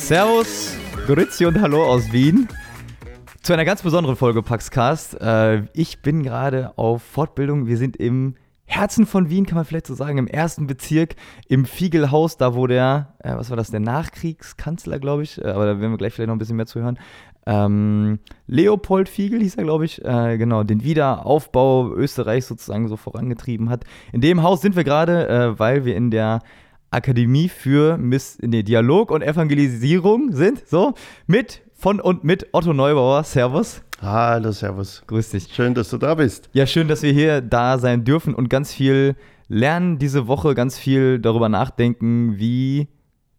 Servus, Grüezi und Hallo aus Wien zu einer ganz besonderen Folge Paxcast. Ich bin gerade auf Fortbildung. Wir sind im Herzen von Wien, kann man vielleicht so sagen, im 1. Bezirk, im Fiegelhaus, da wo der, der Nachkriegskanzler, glaube ich, aber da werden wir gleich vielleicht noch ein bisschen mehr zu hören. Leopold Fiegel hieß er, glaube ich, genau, den Wiederaufbau Österreichs sozusagen so vorangetrieben hat. In dem Haus sind wir gerade, weil wir in der Akademie für Dialog und Evangelisierung sind, so, von und mit Otto Neubauer. Servus. Hallo, servus. Grüß dich. Schön, dass du da bist. Ja, schön, dass wir da sein dürfen und ganz viel lernen diese Woche, ganz viel darüber nachdenken, wie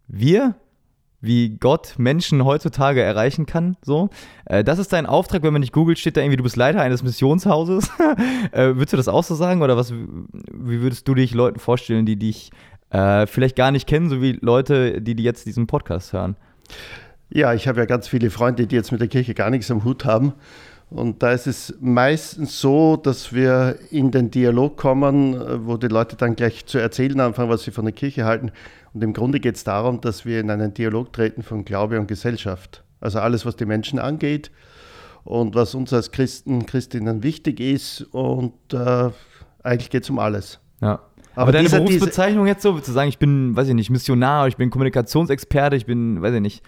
Gott Menschen heutzutage erreichen kann. So. Das ist dein Auftrag, wenn man nicht googelt, steht da irgendwie, du bist Leiter eines Missionshauses. Würdest du das auch so sagen oder wie würdest du dich Leuten vorstellen, die dich vielleicht gar nicht kennen, so wie Leute, die jetzt diesen Podcast hören? Ja, ich habe ja ganz viele Freunde, die jetzt mit der Kirche gar nichts am Hut haben. Und da ist es meistens so, dass wir in den Dialog kommen, wo die Leute dann gleich zu erzählen anfangen, was sie von der Kirche halten. Und im Grunde geht es darum, dass wir in einen Dialog treten von Glaube und Gesellschaft. Also alles, was die Menschen angeht und was uns als Christen, Christinnen wichtig ist. Und eigentlich geht es um alles. Ja. Aber deine Berufsbezeichnung jetzt so, zu sagen, ich bin, Missionar, ich bin Kommunikationsexperte, ich bin,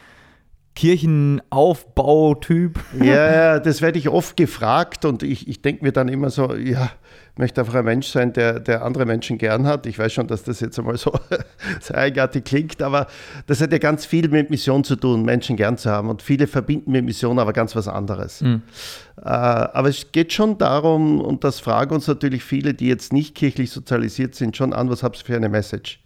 Kirchenaufbautyp. Ja, das werde ich oft gefragt und ich denke mir dann immer so, ja, ich möchte einfach ein Mensch sein, der andere Menschen gern hat. Ich weiß schon, dass das jetzt einmal so eigenartig klingt, aber das hat ja ganz viel mit Mission zu tun, Menschen gern zu haben. Und viele verbinden mit Mission aber ganz was anderes. Mhm. Aber es geht schon darum, und das fragen uns natürlich viele, die jetzt nicht kirchlich sozialisiert sind, schon an, was habt ihr für eine Message?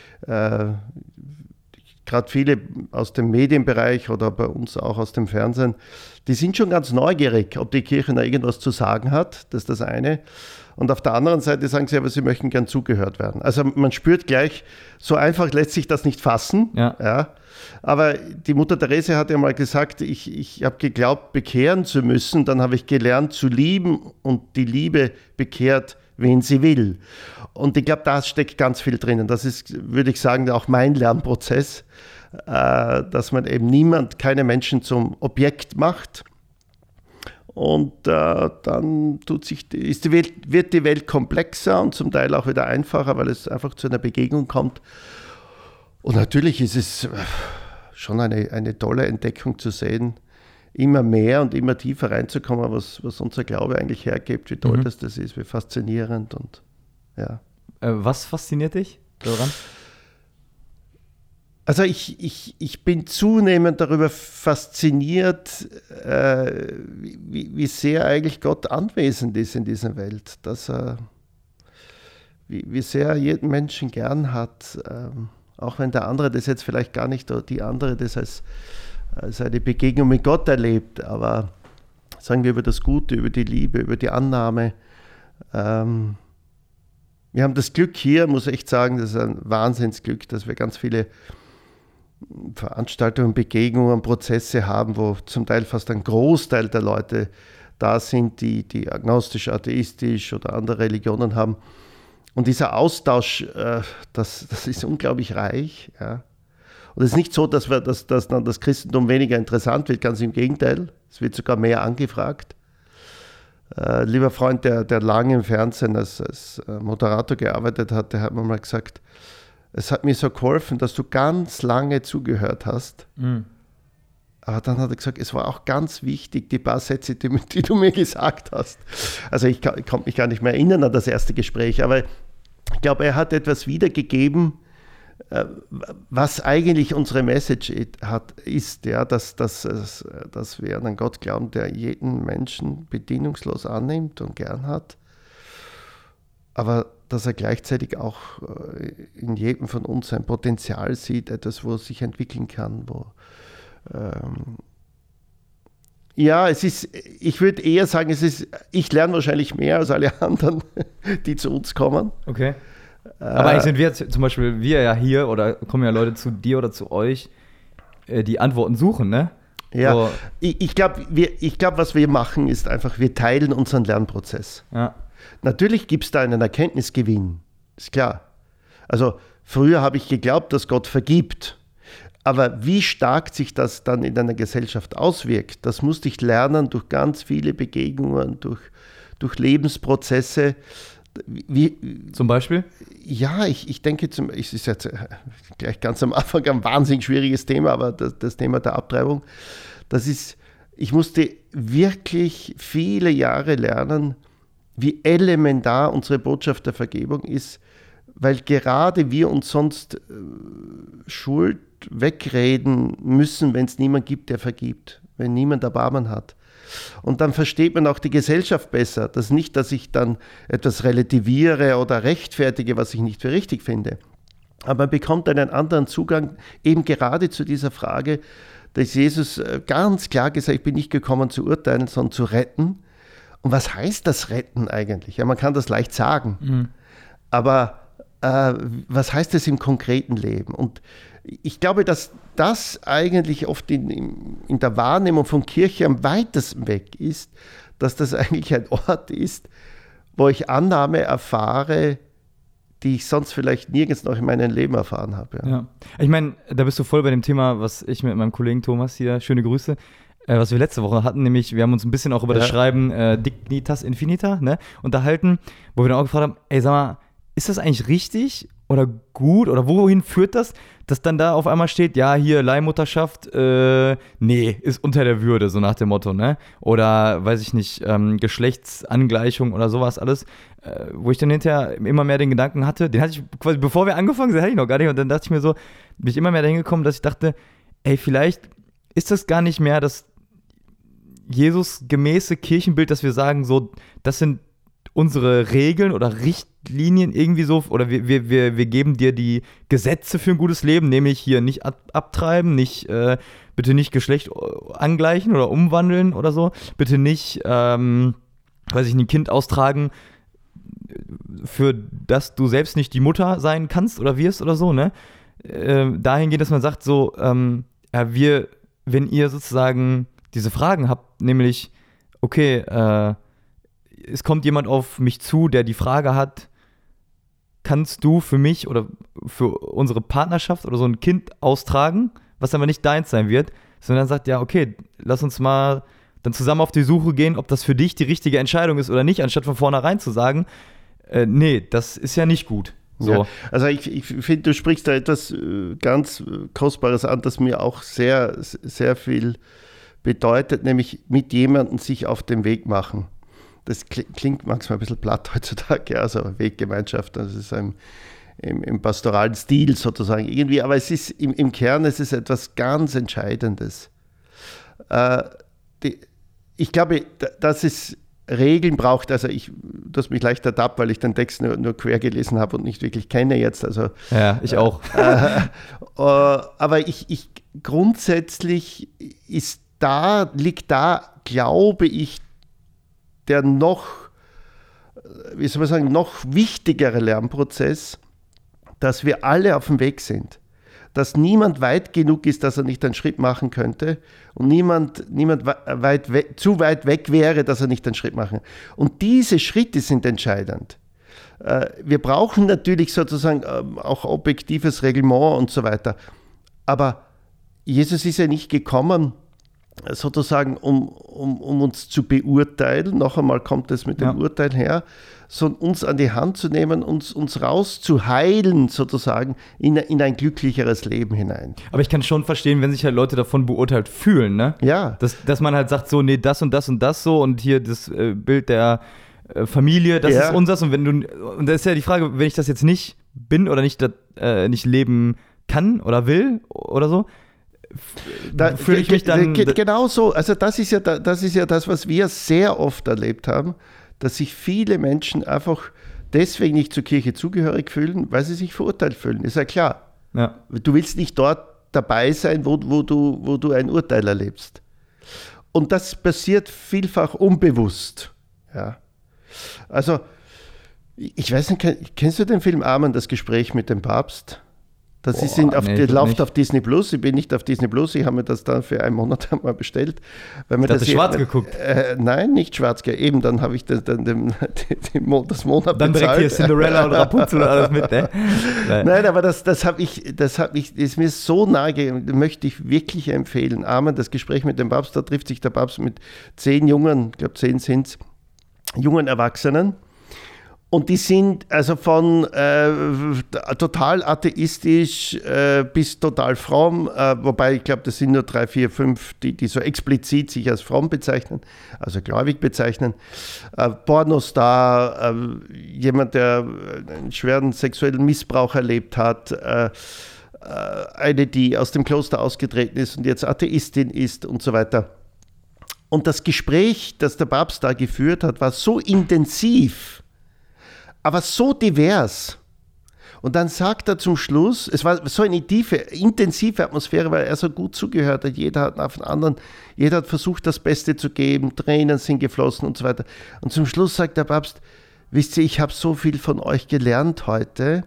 Gerade viele aus dem Medienbereich oder bei uns auch aus dem Fernsehen, die sind schon ganz neugierig, ob die Kirche da irgendwas zu sagen hat. Das ist das eine. Und auf der anderen Seite sagen sie aber, sie möchten gern zugehört werden. Also man spürt gleich, so einfach lässt sich das nicht fassen. Ja. Aber die Mutter Therese hat ja mal gesagt, ich habe geglaubt, bekehren zu müssen, dann habe ich gelernt zu lieben und die Liebe bekehrt, wen sie will. Und ich glaube, da steckt ganz viel drinnen. Das ist, würde ich sagen, auch mein Lernprozess, dass man eben keine Menschen zum Objekt macht. Und dann wird die Welt komplexer und zum Teil auch wieder einfacher, weil es einfach zu einer Begegnung kommt. Und natürlich ist es schon eine tolle Entdeckung zu sehen, immer mehr und immer tiefer reinzukommen, was unser Glaube eigentlich hergibt, wie toll das ist, wie faszinierend und ja. Was fasziniert dich daran? Also ich bin zunehmend darüber fasziniert, wie sehr eigentlich Gott anwesend ist in dieser Welt, dass wie sehr er jeden Menschen gern hat, auch wenn der andere das jetzt vielleicht gar nicht, oder die andere das als eine Begegnung mit Gott erlebt, aber sagen wir über das Gute, über die Liebe, über die Annahme. Wir haben das Glück hier, muss ich echt sagen, das ist ein Wahnsinnsglück, dass wir ganz viele Veranstaltungen, Begegnungen, Prozesse haben, wo zum Teil fast ein Großteil der Leute da sind, die agnostisch, atheistisch oder andere Religionen haben. Und dieser Austausch, das ist unglaublich reich. Ja. Und es ist nicht so, dass dann das Christentum weniger interessant wird, ganz im Gegenteil. Es wird sogar mehr angefragt. Lieber Freund, der lange im Fernsehen als Moderator gearbeitet hat, der hat mir mal gesagt, es hat mir so geholfen, dass du ganz lange zugehört hast. Mhm. Aber dann hat er gesagt, es war auch ganz wichtig, die paar Sätze, die du mir gesagt hast. Also ich konnte mich gar nicht mehr erinnern an das erste Gespräch, aber ich glaube, er hat etwas wiedergegeben, was eigentlich unsere Message ist, ja, dass wir an einen Gott glauben, der jeden Menschen bedingungslos annimmt und gern hat, aber dass er gleichzeitig auch in jedem von uns ein Potenzial sieht, etwas, wo es sich entwickeln kann, ich würde eher sagen, ich lerne wahrscheinlich mehr als alle anderen, die zu uns kommen. Okay. Aber eigentlich sind wir zum Beispiel, ja hier, oder kommen ja Leute zu dir oder zu euch, die Antworten suchen, ne? Ja, so. Ich glaube, was wir machen, ist einfach, wir teilen unseren Lernprozess. Ja. Natürlich gibt es da einen Erkenntnisgewinn, ist klar. Also früher habe ich geglaubt, dass Gott vergibt. Aber wie stark sich das dann in einer Gesellschaft auswirkt, das musste ich lernen durch ganz viele Begegnungen, durch Lebensprozesse. Zum Beispiel? Ja, ich denke, es ist jetzt gleich ganz am Anfang ein wahnsinnig schwieriges Thema, aber das Thema der Abtreibung, ich musste wirklich viele Jahre lernen, wie elementar unsere Botschaft der Vergebung ist, weil gerade wir uns sonst Schuld wegreden müssen, wenn es niemand gibt, der vergibt, wenn niemand Erbarmen hat. Und dann versteht man auch die Gesellschaft besser. Das ist nicht, dass ich dann etwas relativiere oder rechtfertige, was ich nicht für richtig finde. Aber man bekommt einen anderen Zugang eben gerade zu dieser Frage, dass Jesus ganz klar gesagt hat, ich bin nicht gekommen zu urteilen, sondern zu retten. Und was heißt das Retten eigentlich? Ja, man kann das leicht sagen. Aber was heißt das im konkreten Leben? Und ich glaube, dass das eigentlich oft in der Wahrnehmung von Kirche am weitesten weg ist, dass das eigentlich ein Ort ist, wo ich Annahme erfahre, die ich sonst vielleicht nirgends noch in meinem Leben erfahren habe. Ja. Ich meine, da bist du voll bei dem Thema, was ich mit meinem Kollegen Thomas hier, schöne Grüße, was wir letzte Woche hatten, nämlich wir haben uns ein bisschen auch über das Schreiben Dignitas Infinita unterhalten, wo wir dann auch gefragt haben, ey, sag mal, ist das eigentlich richtig oder gut oder wohin führt das, dass dann da auf einmal steht, ja, hier Leihmutterschaft, nee, ist unter der Würde, so nach dem Motto, ne? Oder, weiß ich nicht, Geschlechtsangleichung oder sowas alles, wo ich dann hinterher immer mehr den Gedanken hatte, den hatte ich quasi, bevor wir angefangen sind, hatte ich noch gar nicht, und dann dachte ich mir so, bin ich immer mehr dahin gekommen, dass ich dachte, ey, vielleicht ist das gar nicht mehr das Jesus gemäße Kirchenbild, dass wir sagen, so, das sind unsere Regeln oder Richtlinien irgendwie so, oder wir geben dir die Gesetze für ein gutes Leben, nämlich hier nicht abtreiben, bitte nicht Geschlecht angleichen oder umwandeln oder so, bitte nicht, ein Kind austragen, für das du selbst nicht die Mutter sein kannst oder wirst oder so, ne? Dahingehend, dass man sagt so, wenn ihr sozusagen diese Fragen habt, nämlich, okay, es kommt jemand auf mich zu, der die Frage hat, kannst du für mich oder für unsere Partnerschaft oder so ein Kind austragen, was aber nicht deins sein wird, sondern dann sagt, ja, okay, lass uns mal dann zusammen auf die Suche gehen, ob das für dich die richtige Entscheidung ist oder nicht, anstatt von vornherein zu sagen, nee, das ist ja nicht gut. So. Ja, also ich finde, du sprichst da etwas ganz Kostbares an, das mir auch sehr, sehr viel bedeutet, nämlich mit jemandem sich auf den Weg machen. Das klingt manchmal ein bisschen platt heutzutage, also Weggemeinschaft, das ist im pastoralen Stil sozusagen irgendwie, aber es ist im Kern es ist etwas ganz Entscheidendes. Ich glaube, dass es Regeln braucht, also du hast mich leicht ertappt, weil ich den Text nur quer gelesen habe und nicht wirklich kenne jetzt. Also, ja, ich auch. Aber grundsätzlich liegt da, glaube ich, der noch wichtigere Lernprozess, dass wir alle auf dem Weg sind. Dass niemand weit genug ist, dass er nicht einen Schritt machen könnte und niemand zu weit weg wäre, dass er nicht einen Schritt machen kann. Und diese Schritte sind entscheidend. Wir brauchen natürlich sozusagen auch objektives Reglement und so weiter. Aber Jesus ist ja nicht gekommen, sozusagen, um uns zu beurteilen, noch einmal kommt es mit dem Urteil her, sondern uns an die Hand zu nehmen, uns rauszuheilen, sozusagen, in ein glücklicheres Leben hinein. Aber ich kann schon verstehen, wenn sich halt Leute davon beurteilt fühlen, ne? Ja. Dass man halt sagt, so, nee, das und das und das so und hier das Bild der Familie, das ist unseres und das ist ja die Frage, wenn ich das jetzt nicht bin oder nicht leben kann oder will oder so, fühle ich mich dann... Genau so, also das ist ja das, was wir sehr oft erlebt haben, dass sich viele Menschen einfach deswegen nicht zur Kirche zugehörig fühlen, weil sie sich verurteilt fühlen, ist ja klar. Ja. Du willst nicht dort dabei sein, wo du ein Urteil erlebst. Und das passiert vielfach unbewusst. Ja. Also, ich weiß nicht, kennst du den Film Amen, das Gespräch mit dem Papst? Das läuft auf Disney Plus. Ich bin nicht auf Disney Plus. Ich habe mir das dann für einen Monat einmal bestellt. Weil mir das schwarz geguckt? Nein, nicht schwarz. Eben, dann habe ich das Monat dann bezahlt. Dann direkt hier Cinderella und Rapunzel und alles mit, ne? Nein, aber das ist mir so nahe gegangen, möchte ich wirklich empfehlen. Amen, das Gespräch mit dem Papst, da trifft sich der Papst mit 10 Jungen, ich glaube 10 sind es, jungen Erwachsenen. Und die sind also von total atheistisch bis total fromm, wobei ich glaube, das sind nur 3, 4, 5, die so explizit sich als fromm bezeichnen, also gläubig bezeichnen. Pornostar, jemand, der einen schweren sexuellen Missbrauch erlebt hat, eine, die aus dem Kloster ausgetreten ist und jetzt Atheistin ist und so weiter. Und das Gespräch, das der Papst da geführt hat, war so intensiv, aber so divers. Und dann sagt er zum Schluss, es war so eine tiefe, intensive Atmosphäre, weil er so gut zugehört hat. Jeder hat auf den anderen, jeder hat versucht, das Beste zu geben, Tränen sind geflossen und so weiter. Und zum Schluss sagt der Papst, wisst ihr, ich habe so viel von euch gelernt heute.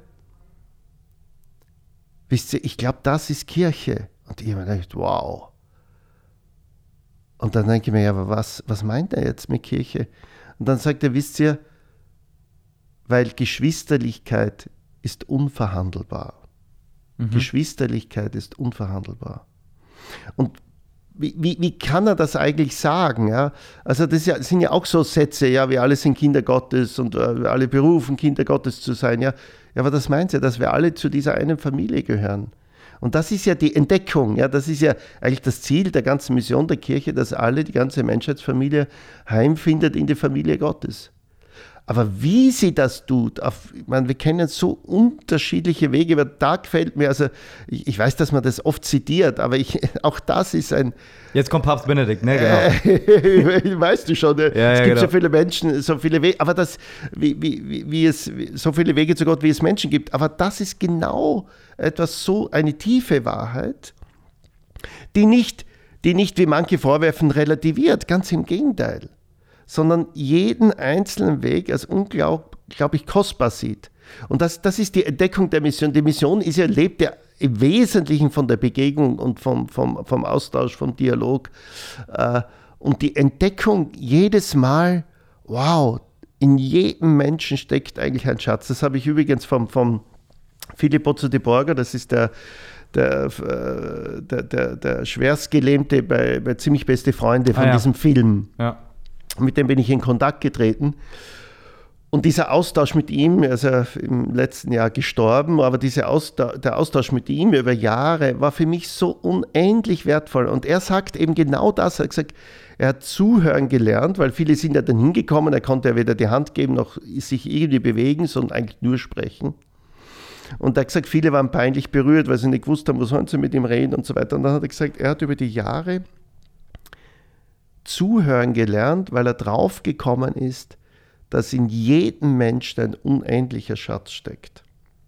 Wisst ihr, ich glaube, das ist Kirche. Und ich habe mir gedacht, wow. Und dann denke ich mir, ja, aber was meint er jetzt mit Kirche? Und dann sagt er, wisst ihr, weil Geschwisterlichkeit ist unverhandelbar. Geschwisterlichkeit ist unverhandelbar. Und wie kann er das eigentlich sagen? Ja? Also das sind ja auch so Sätze, ja, wir alle sind Kinder Gottes und wir alle berufen, Kinder Gottes zu sein. Ja, aber das meint ja, dass wir alle zu dieser einen Familie gehören. Und das ist ja die Entdeckung, ja, das ist ja eigentlich das Ziel der ganzen Mission der Kirche, dass die ganze Menschheitsfamilie heimfindet in die Familie Gottes. Aber wie sie das tut, ich meine, wir kennen so unterschiedliche Wege, aber da gefällt mir, also ich weiß, dass man das oft zitiert, aber auch das ist ein... Jetzt kommt Papst Benedikt, ne? Genau. Weißt du schon, ne? Ja, es gibt genau. so viele Menschen, so viele Wege, aber wie es so viele Wege zu Gott, wie es Menschen gibt, aber das ist genau eine tiefe Wahrheit, die nicht, wie manche vorwerfen, relativiert, ganz im Gegenteil, sondern jeden einzelnen Weg als unglaublich kostbar sieht. Und das ist die Entdeckung der Mission. Die Mission lebt ja im Wesentlichen von der Begegnung und vom Austausch, vom Dialog. Und die Entdeckung jedes Mal, wow, in jedem Menschen steckt eigentlich ein Schatz. Das habe ich übrigens vom Philipp Pozzo di Borga, das ist der Schwerstgelähmte bei Ziemlich beste Freunde von diesem Film. Ja. Mit dem bin ich in Kontakt getreten. Und dieser Austausch mit ihm, er ist ja im letzten Jahr gestorben, aber der Austausch mit ihm über Jahre war für mich so unendlich wertvoll. Und er sagt eben genau das. Er hat gesagt, er hat zuhören gelernt, weil viele sind ja dann hingekommen, er konnte ja weder die Hand geben noch sich irgendwie bewegen, sondern eigentlich nur sprechen. Und er hat gesagt, viele waren peinlich berührt, weil sie nicht gewusst haben, wo sollen sie mit ihm reden und so weiter. Und dann hat er gesagt, er hat über die Jahre zuhören gelernt, weil er draufgekommen ist, dass in jedem Menschen ein unendlicher Schatz steckt.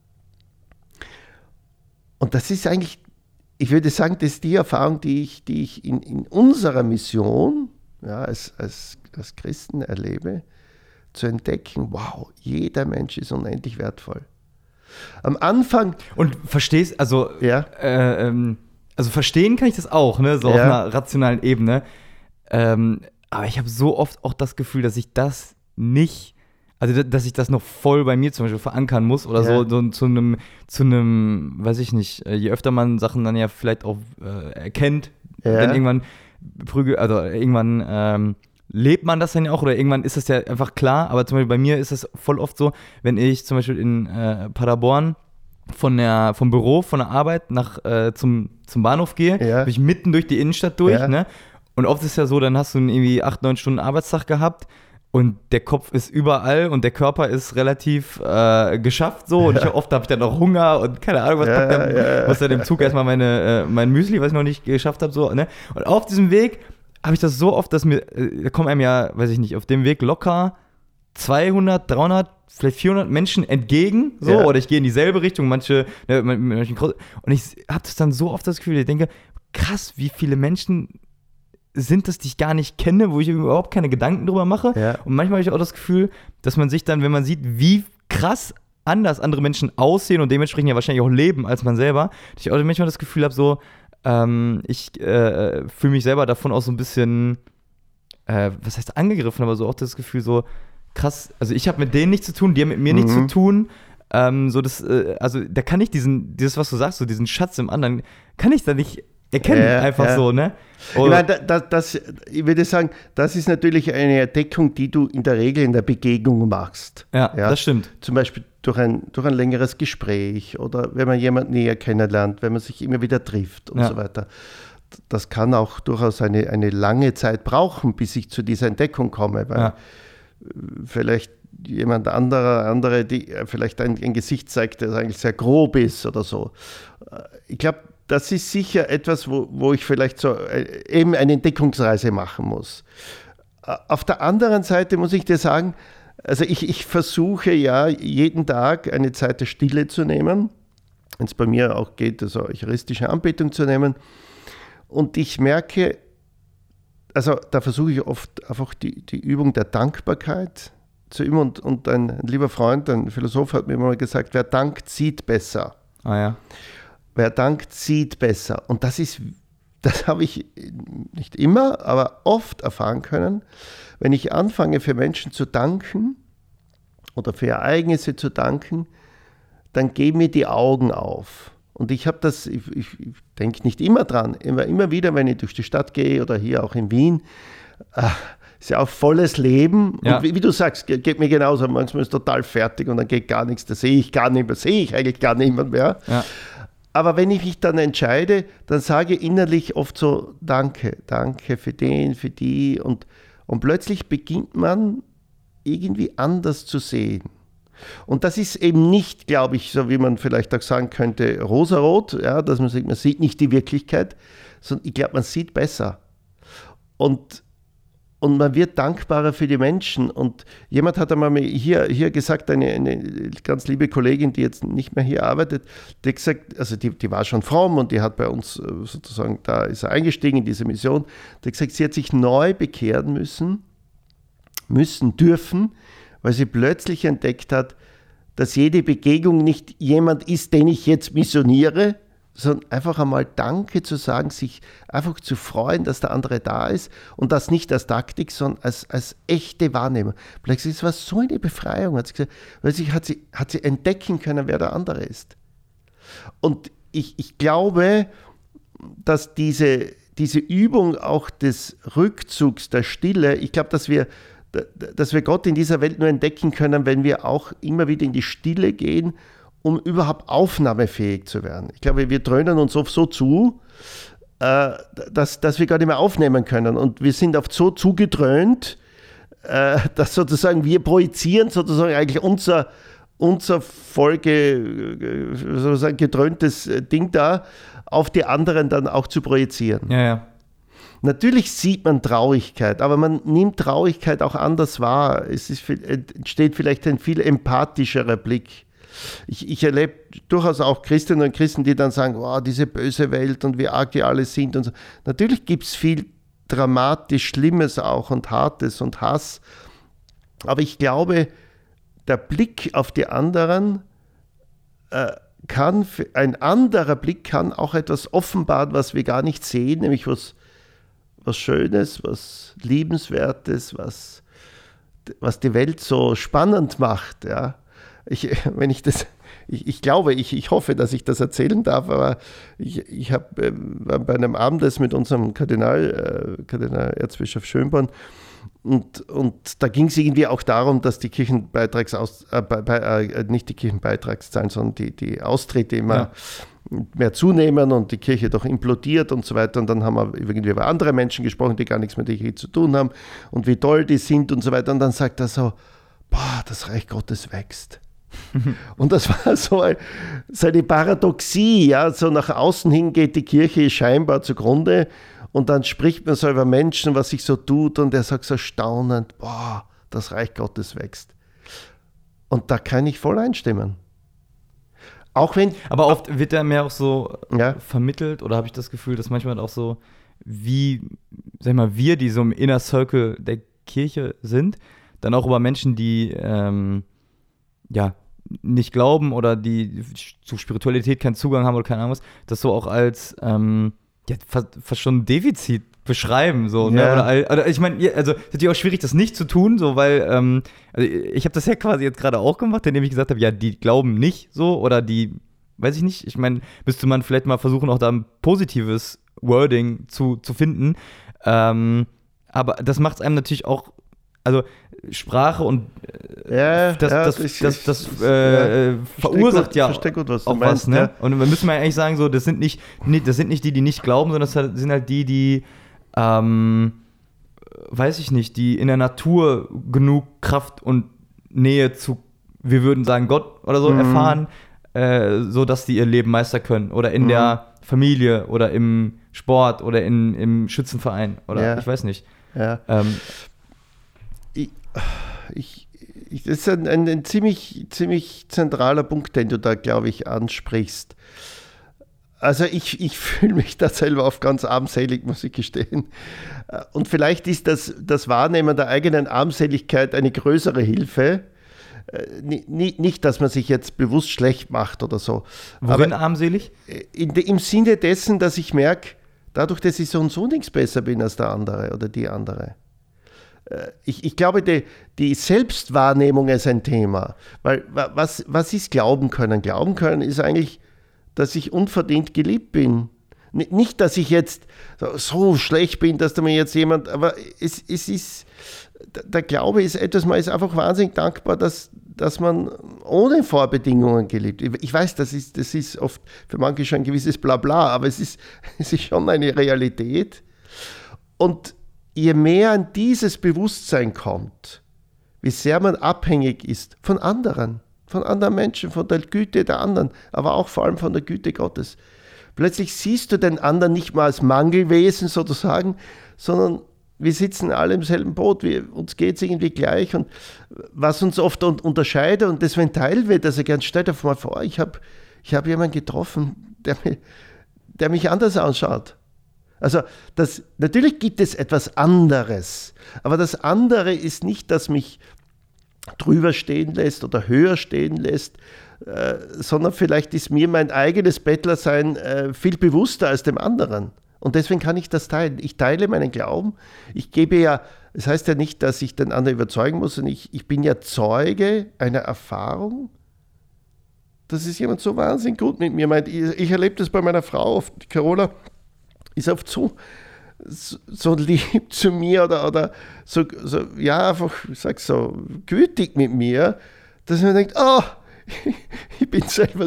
Und das ist eigentlich, ich würde sagen, das ist die Erfahrung, die ich in unserer Mission, ja, als Christen erlebe, zu entdecken, wow, jeder Mensch ist unendlich wertvoll. Am Anfang... Und verstehst, also, ja? Also verstehen kann ich das auch, ne, so auf einer rationalen Ebene. Aber ich habe so oft auch das Gefühl, dass ich das nicht, also dass ich das noch voll bei mir zum Beispiel verankern muss oder so zu einem, weiß ich nicht, je öfter man Sachen dann ja vielleicht auch erkennt, dann irgendwann lebt man das dann ja auch oder irgendwann ist das ja einfach klar, aber zum Beispiel bei mir ist das voll oft so, wenn ich zum Beispiel in Paderborn vom Büro, von der Arbeit zum Bahnhof gehe, bin ich mitten durch die Innenstadt durch, ne? Und oft ist es ja so, dann hast du irgendwie 8-9 Stunden Arbeitstag gehabt und der Kopf ist überall und der Körper ist relativ geschafft so und oft habe ich dann auch Hunger und keine Ahnung, was dann im Zug erstmal mein Müsli, was ich noch nicht geschafft habe, so, ne? Und auf diesem Weg habe ich das so oft, dass da kommen einem ja, weiß ich nicht, auf dem Weg locker 200, 300, vielleicht 400 Menschen entgegen, so, oder ich gehe in dieselbe Richtung, manche und ich habe das dann so oft das Gefühl, ich denke, krass, wie viele Menschen sind das, die ich gar nicht kenne, wo ich überhaupt keine Gedanken drüber mache. Ja. Und manchmal habe ich auch das Gefühl, dass man sich dann, wenn man sieht, wie krass anders andere Menschen aussehen und dementsprechend ja wahrscheinlich auch leben als man selber, dass ich auch manchmal das Gefühl habe, so, ich fühle mich selber davon auch so ein bisschen, was heißt angegriffen, aber so auch das Gefühl so, krass, also ich habe mit denen nichts zu tun, die haben mit mir nichts zu tun, also da kann ich dieses, was du sagst, so diesen Schatz im anderen, kann ich da nicht erkennen, einfach so, ne? Oder ich meine, ich würde sagen, das ist natürlich eine Entdeckung, die du in der Regel in der Begegnung machst. Ja, das stimmt. Zum Beispiel durch ein längeres Gespräch oder wenn man jemanden näher kennenlernt, wenn man sich immer wieder trifft und so weiter. Das kann auch durchaus eine lange Zeit brauchen, bis ich zu dieser Entdeckung komme, weil vielleicht jemand andere, die vielleicht ein Gesicht zeigt, das eigentlich sehr grob ist oder so. Ich glaube, das ist sicher etwas, wo ich vielleicht so eben eine Entdeckungsreise machen muss. Auf der anderen Seite muss ich dir sagen, also ich versuche ja jeden Tag eine Zeit der Stille zu nehmen, wenn es bei mir auch geht, also eucharistische Anbetung zu nehmen. Und ich merke, also da versuche ich oft einfach die Übung der Dankbarkeit zu üben. Und ein lieber Freund, ein Philosoph hat mir mal gesagt, wer dankt, sieht besser. Ah ja. Wer dankt, sieht besser. Und das habe ich nicht immer, aber oft erfahren können. Wenn ich anfange, für Menschen zu danken oder für Ereignisse zu danken, dann gehen mir die Augen auf. Und ich habe das, ich denke nicht immer dran, immer wieder, wenn ich durch die Stadt gehe oder hier auch in Wien, ist ja auch volles Leben. Ja. Und wie du sagst, geht mir genauso. Manchmal ist total fertig und dann geht gar nichts, da sehe ich eigentlich gar niemand mehr. Ja. Aber wenn ich mich dann entscheide, dann sage ich innerlich oft so, danke für den, für die. Und plötzlich beginnt man irgendwie anders zu sehen. Und das ist eben nicht, glaube ich, so wie man vielleicht auch sagen könnte, rosarot, ja, dass man sagt, man sieht nicht die Wirklichkeit, sondern ich glaube, man sieht besser. Und man wird dankbarer für die Menschen. Und jemand hat einmal hier gesagt, eine ganz liebe Kollegin, die jetzt nicht mehr hier arbeitet, die hat gesagt, also die war schon fromm und die hat bei uns sozusagen, da ist er eingestiegen in diese Mission, die hat gesagt, sie hat sich neu bekehren dürfen, weil sie plötzlich entdeckt hat, dass jede Begegnung nicht jemand ist, den ich jetzt missioniere, sondern einfach einmal Danke zu sagen, sich einfach zu freuen, dass der andere da ist und das nicht als Taktik, sondern als echte Wahrnehmung. Plötzlich war es so eine Befreiung, hat sie gesagt, weil hat sie entdecken können, wer der andere ist. Und ich glaube, dass diese Übung auch des Rückzugs, der Stille, ich glaube, dass wir Gott in dieser Welt nur entdecken können, wenn wir auch immer wieder in die Stille gehen, um überhaupt aufnahmefähig zu werden. Ich glaube, wir dröhnen uns oft so zu, dass wir gar nicht mehr aufnehmen können. Und wir sind oft so zugedröhnt, dass sozusagen wir projizieren sozusagen eigentlich unser sozusagen gedröhntes Ding da auf die anderen dann auch zu projizieren. Ja. Natürlich sieht man Traurigkeit, aber man nimmt Traurigkeit auch anders wahr. Entsteht vielleicht ein viel empathischerer Blick. Ich erlebe durchaus auch Christinnen und Christen, die dann sagen, oh, diese böse Welt und wie arg die alle sind. Und so. Natürlich gibt es viel dramatisch Schlimmes auch und Hartes und Hass. Aber ich glaube, der Blick auf die anderen ein anderer Blick kann auch etwas offenbaren, was wir gar nicht sehen, nämlich was Schönes, was Liebenswertes, was die Welt so spannend macht. Ja. Ich hoffe, dass ich das erzählen darf, aber ich habe bei einem Abendessen mit unserem Kardinal Erzbischof Schönborn, und da ging es irgendwie auch darum, dass die nicht die Kirchenbeitragszahlen, sondern die Austritte immer mehr zunehmen und die Kirche doch implodiert und so weiter. Und dann haben wir irgendwie über andere Menschen gesprochen, die gar nichts mit der Kirche zu tun haben und wie toll die sind und so weiter. Und dann sagt er so, das Reich Gottes wächst. Und das war so eine Paradoxie, ja, so nach außen hin geht die Kirche scheinbar zugrunde und dann spricht man so über Menschen, was sich so tut, und er sagt so staunend, das Reich Gottes wächst. Und da kann ich voll einstimmen. Aber oft wird da mehr auch so vermittelt, oder habe ich das Gefühl, dass manchmal auch so, wie, sag ich mal, wir, die so im Inner Circle der Kirche sind, dann auch über Menschen, die nicht glauben oder die zu Spiritualität keinen Zugang haben oder keine Ahnung was, das so auch als fast schon ein Defizit beschreiben, so, ne? Oder ich meine, also es ist natürlich auch schwierig, das nicht zu tun, so, weil, also ich habe das ja quasi jetzt gerade auch gemacht, indem ich gesagt habe, ja, die glauben nicht so oder die, weiß ich nicht, ich meine, müsste man vielleicht mal versuchen, auch da ein positives Wording zu finden, aber das macht es einem natürlich auch, also Sprache und das verursacht ja gut, was auch meinst, was, ne? Ja. Und wir müssen mal eigentlich sagen, so, das sind nicht die nicht glauben, sondern das sind halt die weiß ich nicht, die in der Natur genug Kraft und Nähe zu, wir würden sagen, Gott oder so erfahren, so dass die ihr Leben meistern können. Oder in der Familie oder im Sport oder im Schützenverein oder ich weiß nicht. Ja. Das ist ein ziemlich zentraler Punkt, den du da, glaube ich, ansprichst. Also ich fühle mich da selber oft ganz armselig, muss ich gestehen. Und vielleicht ist das Wahrnehmen der eigenen Armseligkeit eine größere Hilfe. Nicht, dass man sich jetzt bewusst schlecht macht oder so. Worin armselig? Im Sinne dessen, dass ich merke, dadurch, dass ich so und so nichts besser bin als der andere oder die andere. Ich glaube, die Selbstwahrnehmung ist ein Thema. Weil was ist Glauben können? Glauben können ist eigentlich, dass ich unverdient geliebt bin. Nicht, dass ich jetzt so schlecht bin, dass da mir jetzt jemand, aber es ist, der Glaube ist etwas, man ist einfach wahnsinnig dankbar, dass man ohne Vorbedingungen geliebt. Ich weiß, das ist oft für manche schon ein gewisses Blabla, aber es ist schon eine Realität. Und je mehr an dieses Bewusstsein kommt, wie sehr man abhängig ist von anderen Menschen, von der Güte der anderen, aber auch vor allem von der Güte Gottes. Plötzlich siehst du den anderen nicht mal als Mangelwesen sozusagen, sondern wir sitzen alle im selben Boot, uns geht es irgendwie gleich. Und was uns oft unterscheidet, und das Ventil wird, also ganz stellt euch mal vor, ich hab jemanden getroffen, der mich anders anschaut. Also natürlich gibt es etwas anderes, aber das andere ist nicht, das mich drüber stehen lässt oder höher stehen lässt, sondern vielleicht ist mir mein eigenes Bettlersein viel bewusster als dem anderen. Und deswegen kann ich das teilen. Ich teile meinen Glauben. Ich gebe ja, das heißt ja nicht, dass ich den anderen überzeugen muss, sondern ich bin ja Zeuge einer Erfahrung, dass es jemand so wahnsinnig gut mit mir meint. Ich erlebe das bei meiner Frau oft. Die Carola ist oft so lieb zu mir oder so ja, einfach, ich sag so, gütig mit mir, dass man denkt, ich bin selber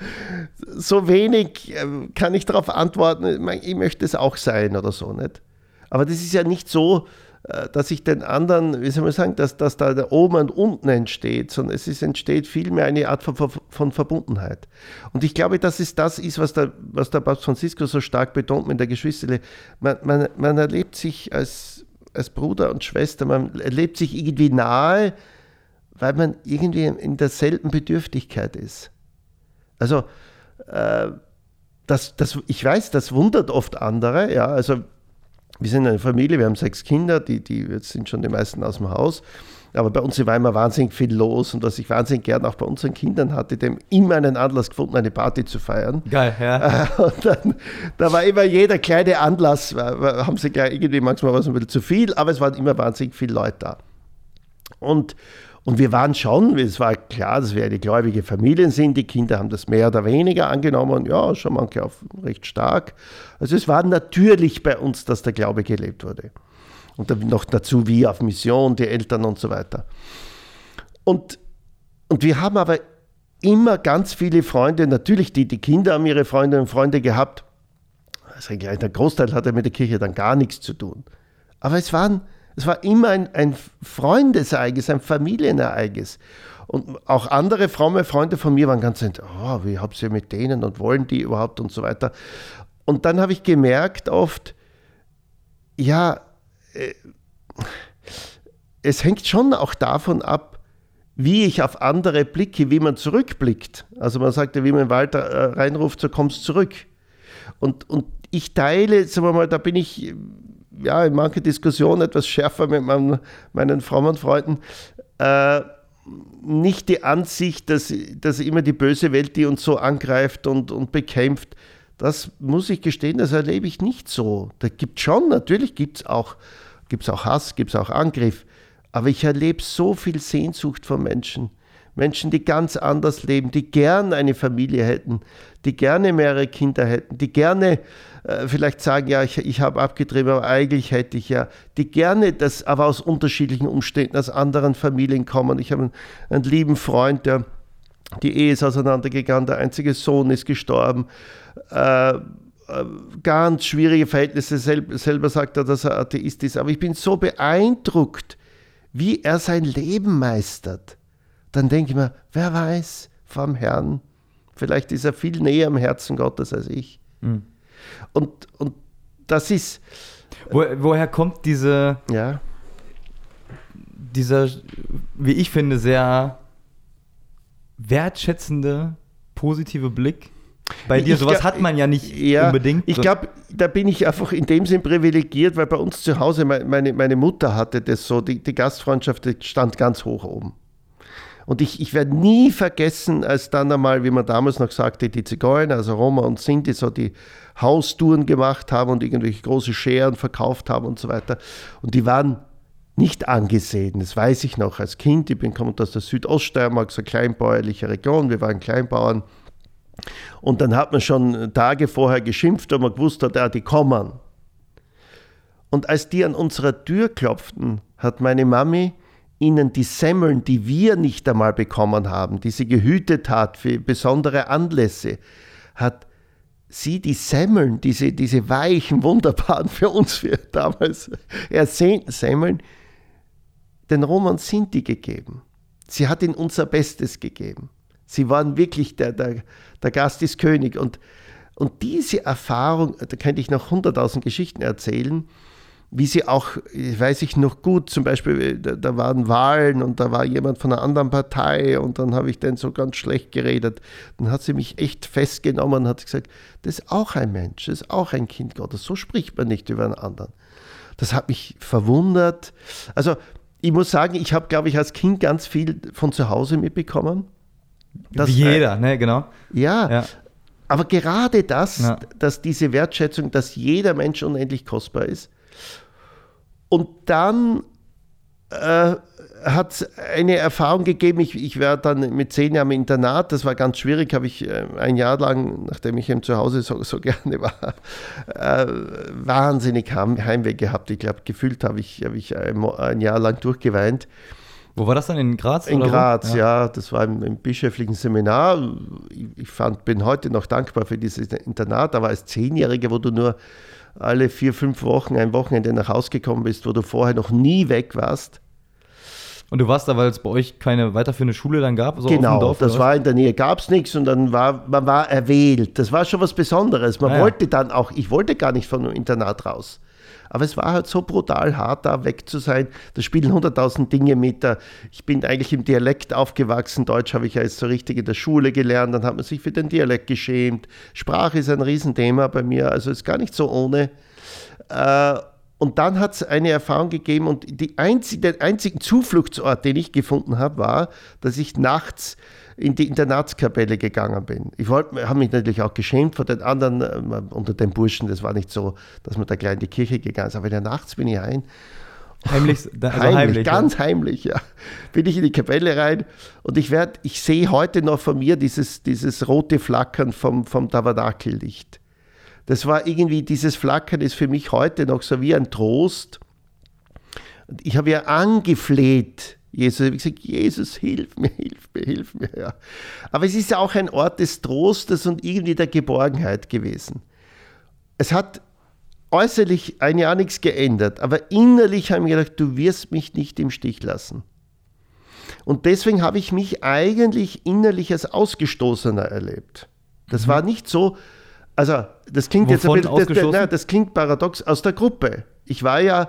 so wenig, kann ich darauf antworten, ich möchte es auch sein oder so, nicht? Aber das ist ja nicht so, dass ich den anderen, wie soll man sagen, dass da oben und unten entsteht, sondern entsteht vielmehr eine Art von Verbundenheit. Und ich glaube, dass es das ist, was der Papst Franziskus so stark betont mit der Geschwisterliebe. Man erlebt sich als Bruder und Schwester, man erlebt sich irgendwie nahe, weil man irgendwie in derselben Bedürftigkeit ist. Also, ich weiß, das wundert oft andere, ja, also wir sind eine Familie, wir haben 6 Kinder, die jetzt sind schon die meisten aus dem Haus, aber bei uns war immer wahnsinnig viel los und was ich wahnsinnig gern auch bei unseren Kindern hatte, dem immer einen Anlass gefunden, eine Party zu feiern. Geil, ja. Und dann, da war immer jeder kleine Anlass, haben sie gleich irgendwie manchmal was ein bisschen zu viel, aber es waren immer wahnsinnig viele Leute da. Und wir waren schon, es war klar, dass wir eine gläubige Familie sind, die Kinder haben das mehr oder weniger angenommen und ja, schon manche auch recht stark. Also es war natürlich bei uns, dass der Glaube gelebt wurde. Und dann noch dazu wie auf Mission, die Eltern und so weiter. Und wir haben aber immer ganz viele Freunde, natürlich die Kinder haben ihre Freundinnen und Freunde gehabt. Also der Großteil hatte mit der Kirche dann gar nichts zu tun. Aber es war immer ein Freundesereignis, ein Familienereignis. Und auch andere fromme Freunde von mir waren ganz, wie habt ihr mit denen und wollen die überhaupt und so weiter. Und dann habe ich gemerkt oft, ja, es hängt schon auch davon ab, wie ich auf andere blicke, wie man zurückblickt. Also man sagt ja, wie man im Wald reinruft, so kommst zurück. Und ich teile, sagen wir mal, da bin ich ja in manchen Diskussionen etwas schärfer mit meinen frommen Freunden. nicht die Ansicht, dass immer die böse Welt, die uns so angreift und bekämpft, das muss ich gestehen, das erlebe ich nicht so. Da gibt schon, natürlich gibt es auch Hass, gibt es auch Angriff, aber ich erlebe so viel Sehnsucht von Menschen, die ganz anders leben, die gern eine Familie hätten, die gerne mehrere Kinder hätten, die gerne vielleicht sagen, ja, ich habe abgetrieben, aber eigentlich hätte ich ja, die gerne, das aber aus unterschiedlichen Umständen, aus anderen Familien kommen. Ich habe einen lieben Freund, die Ehe ist auseinandergegangen, der einzige Sohn ist gestorben, ganz schwierige Verhältnisse, selber sagt er, dass er Atheist ist, aber ich bin so beeindruckt, wie er sein Leben meistert. Dann denke ich mir, wer weiß vom Herrn, vielleicht ist er viel näher am Herzen Gottes als ich. Mhm. Und das ist... Woher kommt dieser, wie ich finde, sehr wertschätzende, positive Blick? Bei dir, sowas hat man ja nicht unbedingt. Ich glaube, da bin ich einfach in dem Sinn privilegiert, weil bei uns zu Hause, meine Mutter hatte das so, die Gastfreundschaft stand ganz hoch oben. Und ich werde nie vergessen, als dann einmal, wie man damals noch sagte, die Zigeuner, also Roma und Sinti, so die Haustouren gemacht haben und irgendwelche große Scheren verkauft haben und so weiter. Und die waren nicht angesehen, das weiß ich noch als Kind. Ich komme aus der Südoststeiermark, so eine kleinbäuerliche Region, wir waren Kleinbauern. Und dann hat man schon Tage vorher geschimpft, weil man gewusst hat, die kommen. Und als die an unserer Tür klopften, hat meine Mami ihnen die Semmeln, die wir nicht einmal bekommen haben, die sie gehütet hat für besondere Anlässe, hat sie die Semmeln, diese weichen, wunderbaren, für uns für damals ersehnten Semmeln, den Roma und Sinti gegeben. Sie hat ihnen unser Bestes gegeben. Sie waren wirklich, der Gast ist König. Und diese Erfahrung, da könnte ich noch 100.000 Geschichten erzählen, wie sie auch, weiß ich noch gut, zum Beispiel, da waren Wahlen und da war jemand von einer anderen Partei und dann habe ich den so ganz schlecht geredet. Dann hat sie mich echt festgenommen und hat gesagt, das ist auch ein Mensch, das ist auch ein Kind Gottes, so spricht man nicht über einen anderen. Das hat mich verwundert. Also ich muss sagen, ich habe, glaube ich, als Kind ganz viel von zu Hause mitbekommen. Wie jeder, ne, genau. Ja, aber gerade das, dass diese Wertschätzung, dass jeder Mensch unendlich kostbar ist. Und dann hat es eine Erfahrung gegeben, ich war dann mit 10 Jahren im Internat, das war ganz schwierig, habe ich ein Jahr lang, nachdem ich eben zu Hause so gerne war, wahnsinnig Heimweh gehabt. Ich glaube, gefühlt habe ich ein Jahr lang durchgeweint. Wo war das dann, in Graz? In Graz, ja, das war im bischöflichen Seminar. Ich bin heute noch dankbar für dieses Internat, aber als 10-Jähriger, wo du nur alle 4-5 Wochen, ein Wochenende nach Hause gekommen bist, wo du vorher noch nie weg warst. Und du warst da, weil es bei euch keine weiterführende Schule dann gab? So genau, auf dem Dorf, das war in der Nähe, gab es nichts und dann man war erwählt. Das war schon was Besonderes. Man wollte dann auch, ich wollte gar nicht von dem Internat raus. Aber es war halt so brutal hart, da weg zu sein. Da spielen 100.000 Dinge mit. Ich bin eigentlich im Dialekt aufgewachsen. Deutsch habe ich ja jetzt so richtig in der Schule gelernt. Dann hat man sich für den Dialekt geschämt. Sprache ist ein Riesenthema bei mir. Also ist gar nicht so ohne. Und dann hat es eine Erfahrung gegeben. Und den einzigen Zufluchtsort, den ich gefunden habe, war, dass ich nachts in die Internatskapelle gegangen bin. Ich habe mich natürlich auch geschämt vor den anderen, unter den Burschen, das war nicht so, dass man da gleich in die Kirche gegangen ist, aber in der Nachts bin ich rein. Heimlich, ganz heimlich, ja. Bin ich in die Kapelle rein und ich sehe heute noch von mir dieses rote Flackern vom Tabernakellicht. Das war irgendwie, dieses Flackern ist für mich heute noch so wie ein Trost. Ich habe ja angefleht, Jesus, ich habe gesagt, Jesus, hilf mir. Ja. Aber es ist ja auch ein Ort des Trostes und irgendwie der Geborgenheit gewesen. Es hat äußerlich ein Jahr nichts geändert, aber innerlich habe ich mir gedacht, du wirst mich nicht im Stich lassen. Und deswegen habe ich mich eigentlich innerlich als Ausgestoßener erlebt. Das war nicht so, also das klingt jetzt ein bisschen, das klingt paradox, aus der Gruppe. Ich war ja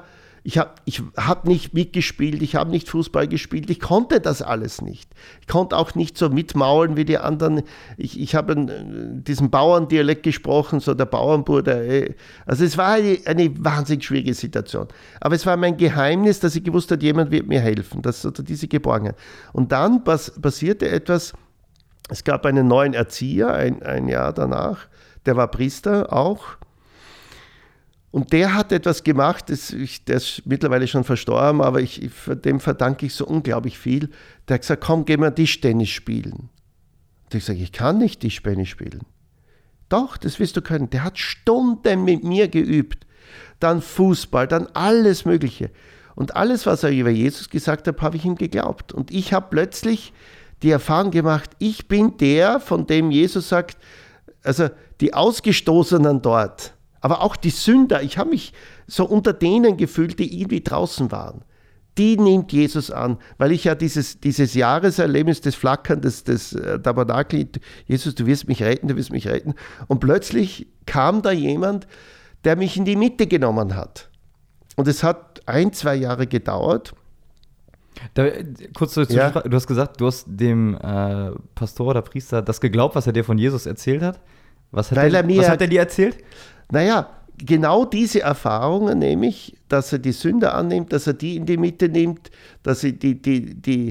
Ich hab nicht mitgespielt, ich habe nicht Fußball gespielt, ich konnte das alles nicht. Ich konnte auch nicht so mitmaulen wie die anderen. Ich habe diesen Bauerndialekt gesprochen, so der Bauernbub. Also es war eine wahnsinnig schwierige Situation. Aber es war mein Geheimnis, dass ich gewusst habe, jemand wird mir helfen. Diese Geborgenheit. Und dann passierte etwas, es gab einen neuen Erzieher, ein Jahr danach, der war Priester auch. Und der hat etwas gemacht, der ist mittlerweile schon verstorben, aber dem verdanke ich so unglaublich viel. Der hat gesagt, komm, gehen wir Tischtennis spielen. Und ich sage, ich kann nicht Tischtennis spielen. Doch, das wirst du können. Der hat Stunden mit mir geübt. Dann Fußball, dann alles Mögliche. Und alles, was er über Jesus gesagt hat, habe ich ihm geglaubt. Und ich habe plötzlich die Erfahrung gemacht, ich bin der, von dem Jesus sagt, also die Ausgestoßenen dort, aber auch die Sünder, ich habe mich so unter denen gefühlt, die irgendwie draußen waren. Die nimmt Jesus an, weil ich ja dieses Jahreserlebnis des Flackern, des Tabernakel, Jesus, du wirst mich retten, du wirst mich retten. Und plötzlich kam da jemand, der mich in die Mitte genommen hat. Und es hat 1-2 Jahre gedauert. Kurz du hast gesagt, du hast dem Pastor oder Priester das geglaubt, was er dir von Jesus erzählt hat? Was hat er dir erzählt? Naja, genau diese Erfahrungen, nämlich, dass er die Sünder annimmt, dass er die in die Mitte nimmt, dass er die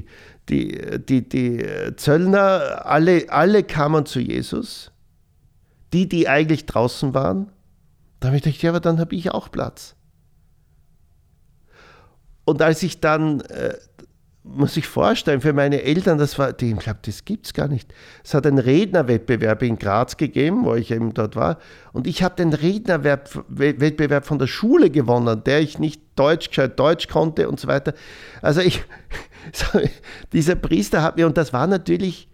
Zöllner, alle kamen zu Jesus, die eigentlich draußen waren. Da habe ich gedacht, ja, aber dann habe ich auch Platz. Und als ich dann, muss ich vorstellen, für meine Eltern, ich glaube, das gibt es gar nicht. Es hat einen Rednerwettbewerb in Graz gegeben, wo ich eben dort war. Und ich habe den Rednerwettbewerb von der Schule gewonnen, der ich nicht gescheit Deutsch konnte und so weiter. Also dieser Priester hat mir, und das war natürlich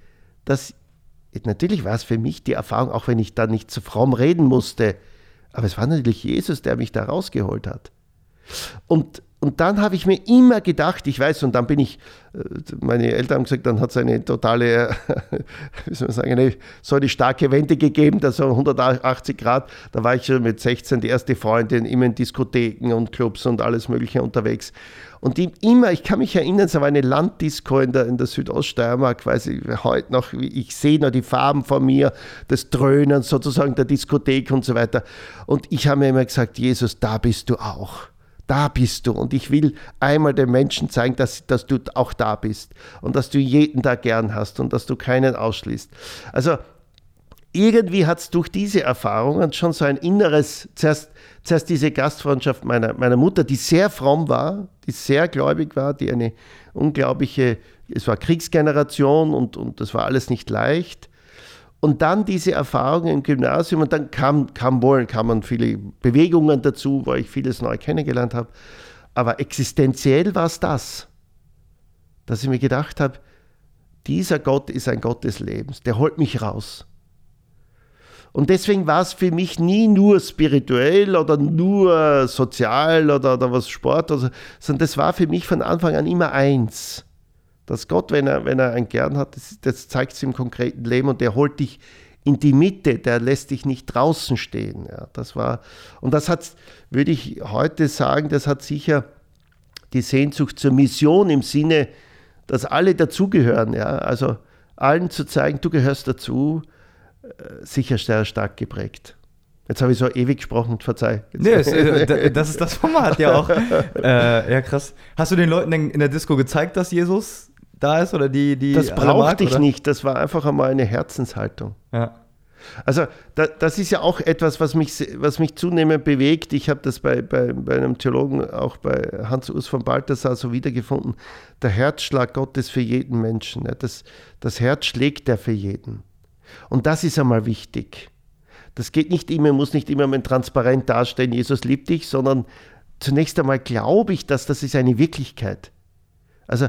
war es für mich die Erfahrung, auch wenn ich da nicht so fromm reden musste, aber es war natürlich Jesus, der mich da rausgeholt hat. Und dann habe ich mir immer gedacht, ich weiß, und dann meine Eltern haben gesagt, dann hat es eine totale, wie soll man sagen, so eine starke Wende gegeben, das so 180 Grad, da war ich schon mit 16 die erste Freundin, immer in Diskotheken und Clubs und alles Mögliche unterwegs. Und ich kann mich erinnern, es war eine Landdisco in der Südoststeiermark, weiß ich heute noch, ich sehe noch die Farben vor mir, das Dröhnen sozusagen der Diskothek und so weiter. Und ich habe mir immer gesagt, Jesus, da bist du auch. Da bist du, und ich will einmal den Menschen zeigen, dass du auch da bist und dass du jeden da gern hast und dass du keinen ausschließt. Also irgendwie hat es durch diese Erfahrungen schon so ein inneres, zuerst diese Gastfreundschaft meiner Mutter, die sehr fromm war, die sehr gläubig war, die eine unglaubliche, es war Kriegsgeneration und das war alles nicht leicht. Und dann diese Erfahrung im Gymnasium, und dann kamen viele Bewegungen dazu, wo ich vieles neu kennengelernt habe. Aber existenziell war es das, dass ich mir gedacht habe, dieser Gott ist ein Gott des Lebens, der holt mich raus. Und deswegen war es für mich nie nur spirituell oder nur sozial oder was Sport, sondern das war für mich von Anfang an immer eins. Dass Gott, wenn er einen gern hat, das zeigt es im konkreten Leben, und der holt dich in die Mitte, der lässt dich nicht draußen stehen. Ja, und das hat, würde ich heute sagen, das hat sicher die Sehnsucht zur Mission im Sinne, dass alle dazugehören. Ja, also allen zu zeigen, du gehörst dazu, sicher sehr stark geprägt. Jetzt habe ich so ewig gesprochen, verzeih. Nee, das ist das Format ja auch. Ja, krass. Hast du den Leuten in der Disco gezeigt, dass Jesus da ist, oder die das brauchte ich nicht, das war einfach einmal eine Herzenshaltung. Ja. Also das ist ja auch etwas, was mich zunehmend bewegt. Ich habe das bei einem Theologen, auch bei Hans-Urs von Balthasar, so wiedergefunden. Der Herzschlag Gottes für jeden Menschen. Das Herz schlägt er für jeden. Und das ist einmal wichtig. Das geht nicht immer, muss nicht immer mit transparent darstellen, Jesus liebt dich, sondern zunächst einmal glaube ich, dass das ist eine Wirklichkeit. Also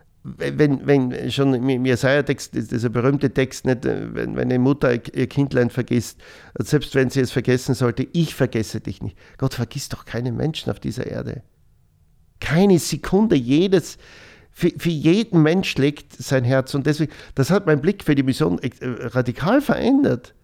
wenn schon im Jesaja-Text, dieser berühmte Text, nicht, wenn eine Mutter ihr Kindlein vergisst, selbst wenn sie es vergessen sollte, ich vergesse dich nicht. Gott vergisst doch keinen Menschen auf dieser Erde. Keine Sekunde, für jeden Mensch schlägt sein Herz. Und deswegen, das hat meinen Blick für die Mission radikal verändert.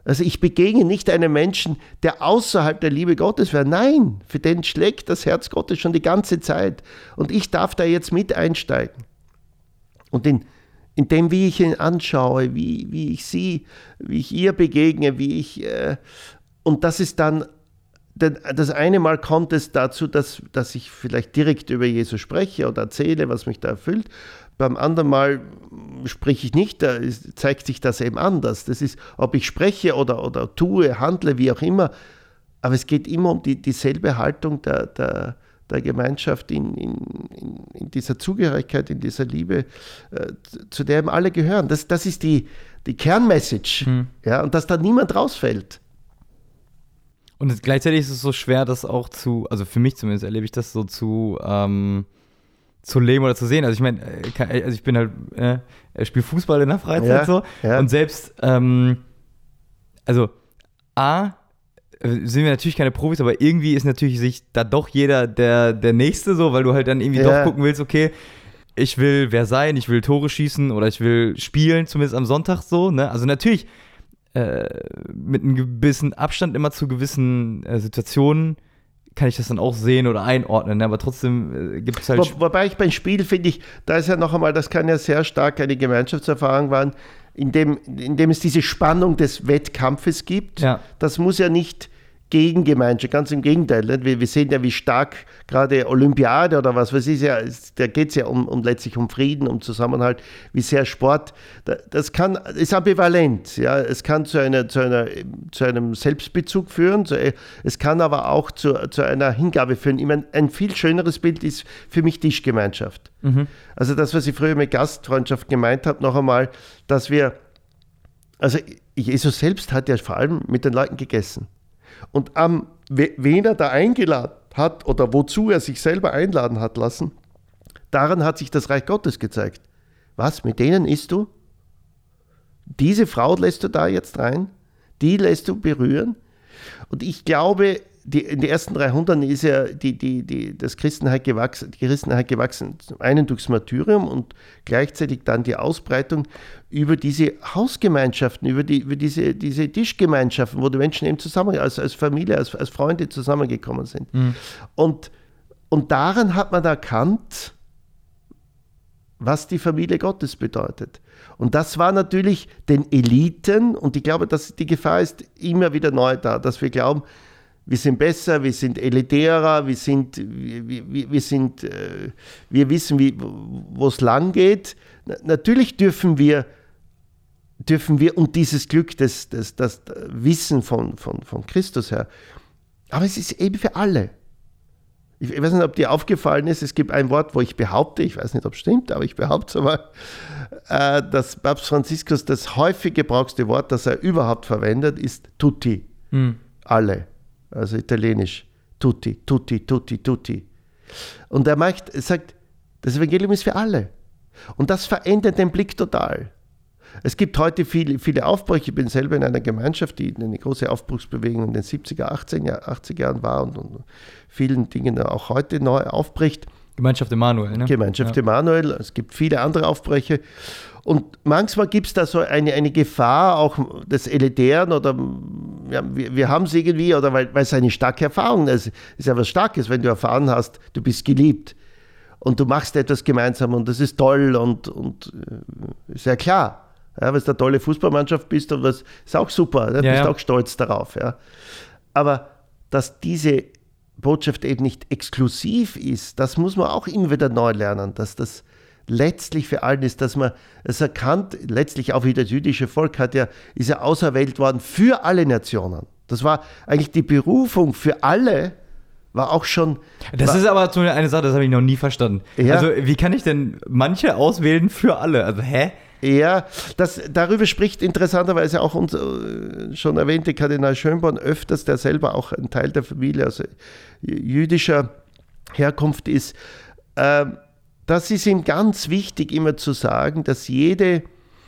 Also ich begegne nicht einem Menschen, der außerhalb der Liebe Gottes wäre. Nein, für den schlägt das Herz Gottes schon die ganze Zeit. Und ich darf da jetzt mit einsteigen. Und in dem, wie ich ihn anschaue, wie ich sie, wie ich ihr begegne, und das ist dann, das eine Mal kommt es dazu, dass ich vielleicht direkt über Jesus spreche oder erzähle, was mich da erfüllt. Beim anderen Mal spreche ich nicht, da zeigt sich das eben anders. Das ist, ob ich spreche oder tue, handle, wie auch immer. Aber es geht immer um dieselbe Haltung der Gemeinschaft in dieser Zugehörigkeit, in dieser Liebe, zu der eben alle gehören. Das ist die Kernmessage. Ja, und dass da niemand rausfällt. Und gleichzeitig ist es so schwer, das auch also für mich zumindest erlebe ich das so zu leben oder zu sehen. Also ich meine, ich bin halt, ich spiele Fußball in der Freizeit und selbst, also sind wir natürlich keine Profis, aber irgendwie ist natürlich sich da doch jeder der Nächste so, weil du halt dann irgendwie doch gucken willst, okay, ich will wer sein, ich will Tore schießen oder ich will spielen, zumindest am Sonntag so, ne? Also natürlich mit einem gewissen Abstand immer zu gewissen Situationen kann ich das dann auch sehen oder einordnen, aber trotzdem gibt es halt... Wobei ich beim Spiel finde da ist ja noch einmal, das kann ja sehr stark eine Gemeinschaftserfahrung werden, in dem es diese Spannung des Wettkampfes gibt. Ja. Das muss ja nicht gegen Gemeinschaft, ganz im Gegenteil. Nicht? Wir sehen ja, wie stark gerade Olympiade oder was ist ja, da geht es ja letztlich um Frieden, um Zusammenhalt, wie sehr Sport, ist ambivalent. Ja? Es kann zu einem Selbstbezug führen, es kann aber auch zu einer Hingabe führen. Ich meine, ein viel schöneres Bild ist für mich Tischgemeinschaft. Mhm. Also das, was ich früher mit Gastfreundschaft gemeint habe, noch einmal, dass Jesus selbst hat ja vor allem mit den Leuten gegessen. Und wen er da eingeladen hat oder wozu er sich selber einladen hat lassen, daran hat sich das Reich Gottes gezeigt. Was, mit denen isst du? Diese Frau lässt du da jetzt rein? Die lässt du berühren? Und ich glaube, in den ersten 300 ist ja die Christenheit gewachsen, zum einen durchs Martyrium und gleichzeitig dann die Ausbreitung über diese Hausgemeinschaften, über diese Tischgemeinschaften, wo die Menschen eben zusammen, als Familie, als Freunde zusammengekommen sind. Mhm. Und daran hat man erkannt, was die Familie Gottes bedeutet. Und das war natürlich den Eliten, und ich glaube, dass die Gefahr ist immer wieder neu da, dass wir glauben, wir sind besser, wir sind elitärer, wir wissen, wo es lang geht. Natürlich dürfen wir und dieses Glück, das Wissen von Christus her, aber es ist eben für alle. Ich weiß nicht, ob dir aufgefallen ist, es gibt ein Wort, wo ich behaupte, ich weiß nicht, ob es stimmt, aber ich behaupte es einmal, dass Papst Franziskus das häufig gebrauchte Wort, das er überhaupt verwendet, ist tutti. Alle. Also italienisch, tutti, tutti, tutti, tutti. Und er sagt, das Evangelium ist für alle. Und das verändert den Blick total. Es gibt heute viele Aufbrüche. Ich bin selber in einer Gemeinschaft, die eine große Aufbruchsbewegung in den 70er, 80er Jahren war und vielen Dingen auch heute neu aufbricht. Gemeinschaft Emanuel, ne? Gemeinschaft Emanuel. Es gibt viele andere Aufbrüche. Und manchmal gibt es da so eine Gefahr auch des Elitären oder wir haben es irgendwie, oder weil es eine starke Erfahrung ist. Es ist ja was Starkes, wenn du erfahren hast, du bist geliebt und du machst etwas gemeinsam und das ist toll und ist ja klar. Ja, wenn du eine tolle Fußballmannschaft bist, und das ist auch super, du bist auch stolz darauf. Ja. Aber dass diese Botschaft eben nicht exklusiv ist, das muss man auch immer wieder neu lernen, dass das letztlich für allen ist, dass man es erkannt, letztlich auch wie das jüdische Volk ist ja auserwählt worden für alle Nationen. Das war eigentlich die Berufung für alle, war auch schon... Das ist aber so eine Sache, das habe ich noch nie verstanden. Ja. Also wie kann ich denn manche auswählen für alle? Also Ja, darüber spricht interessanterweise auch unser schon erwähnte Kardinal Schönborn öfters, der selber auch ein Teil der Familie, also jüdischer Herkunft ist. Das ist ihm ganz wichtig, immer zu sagen, dass du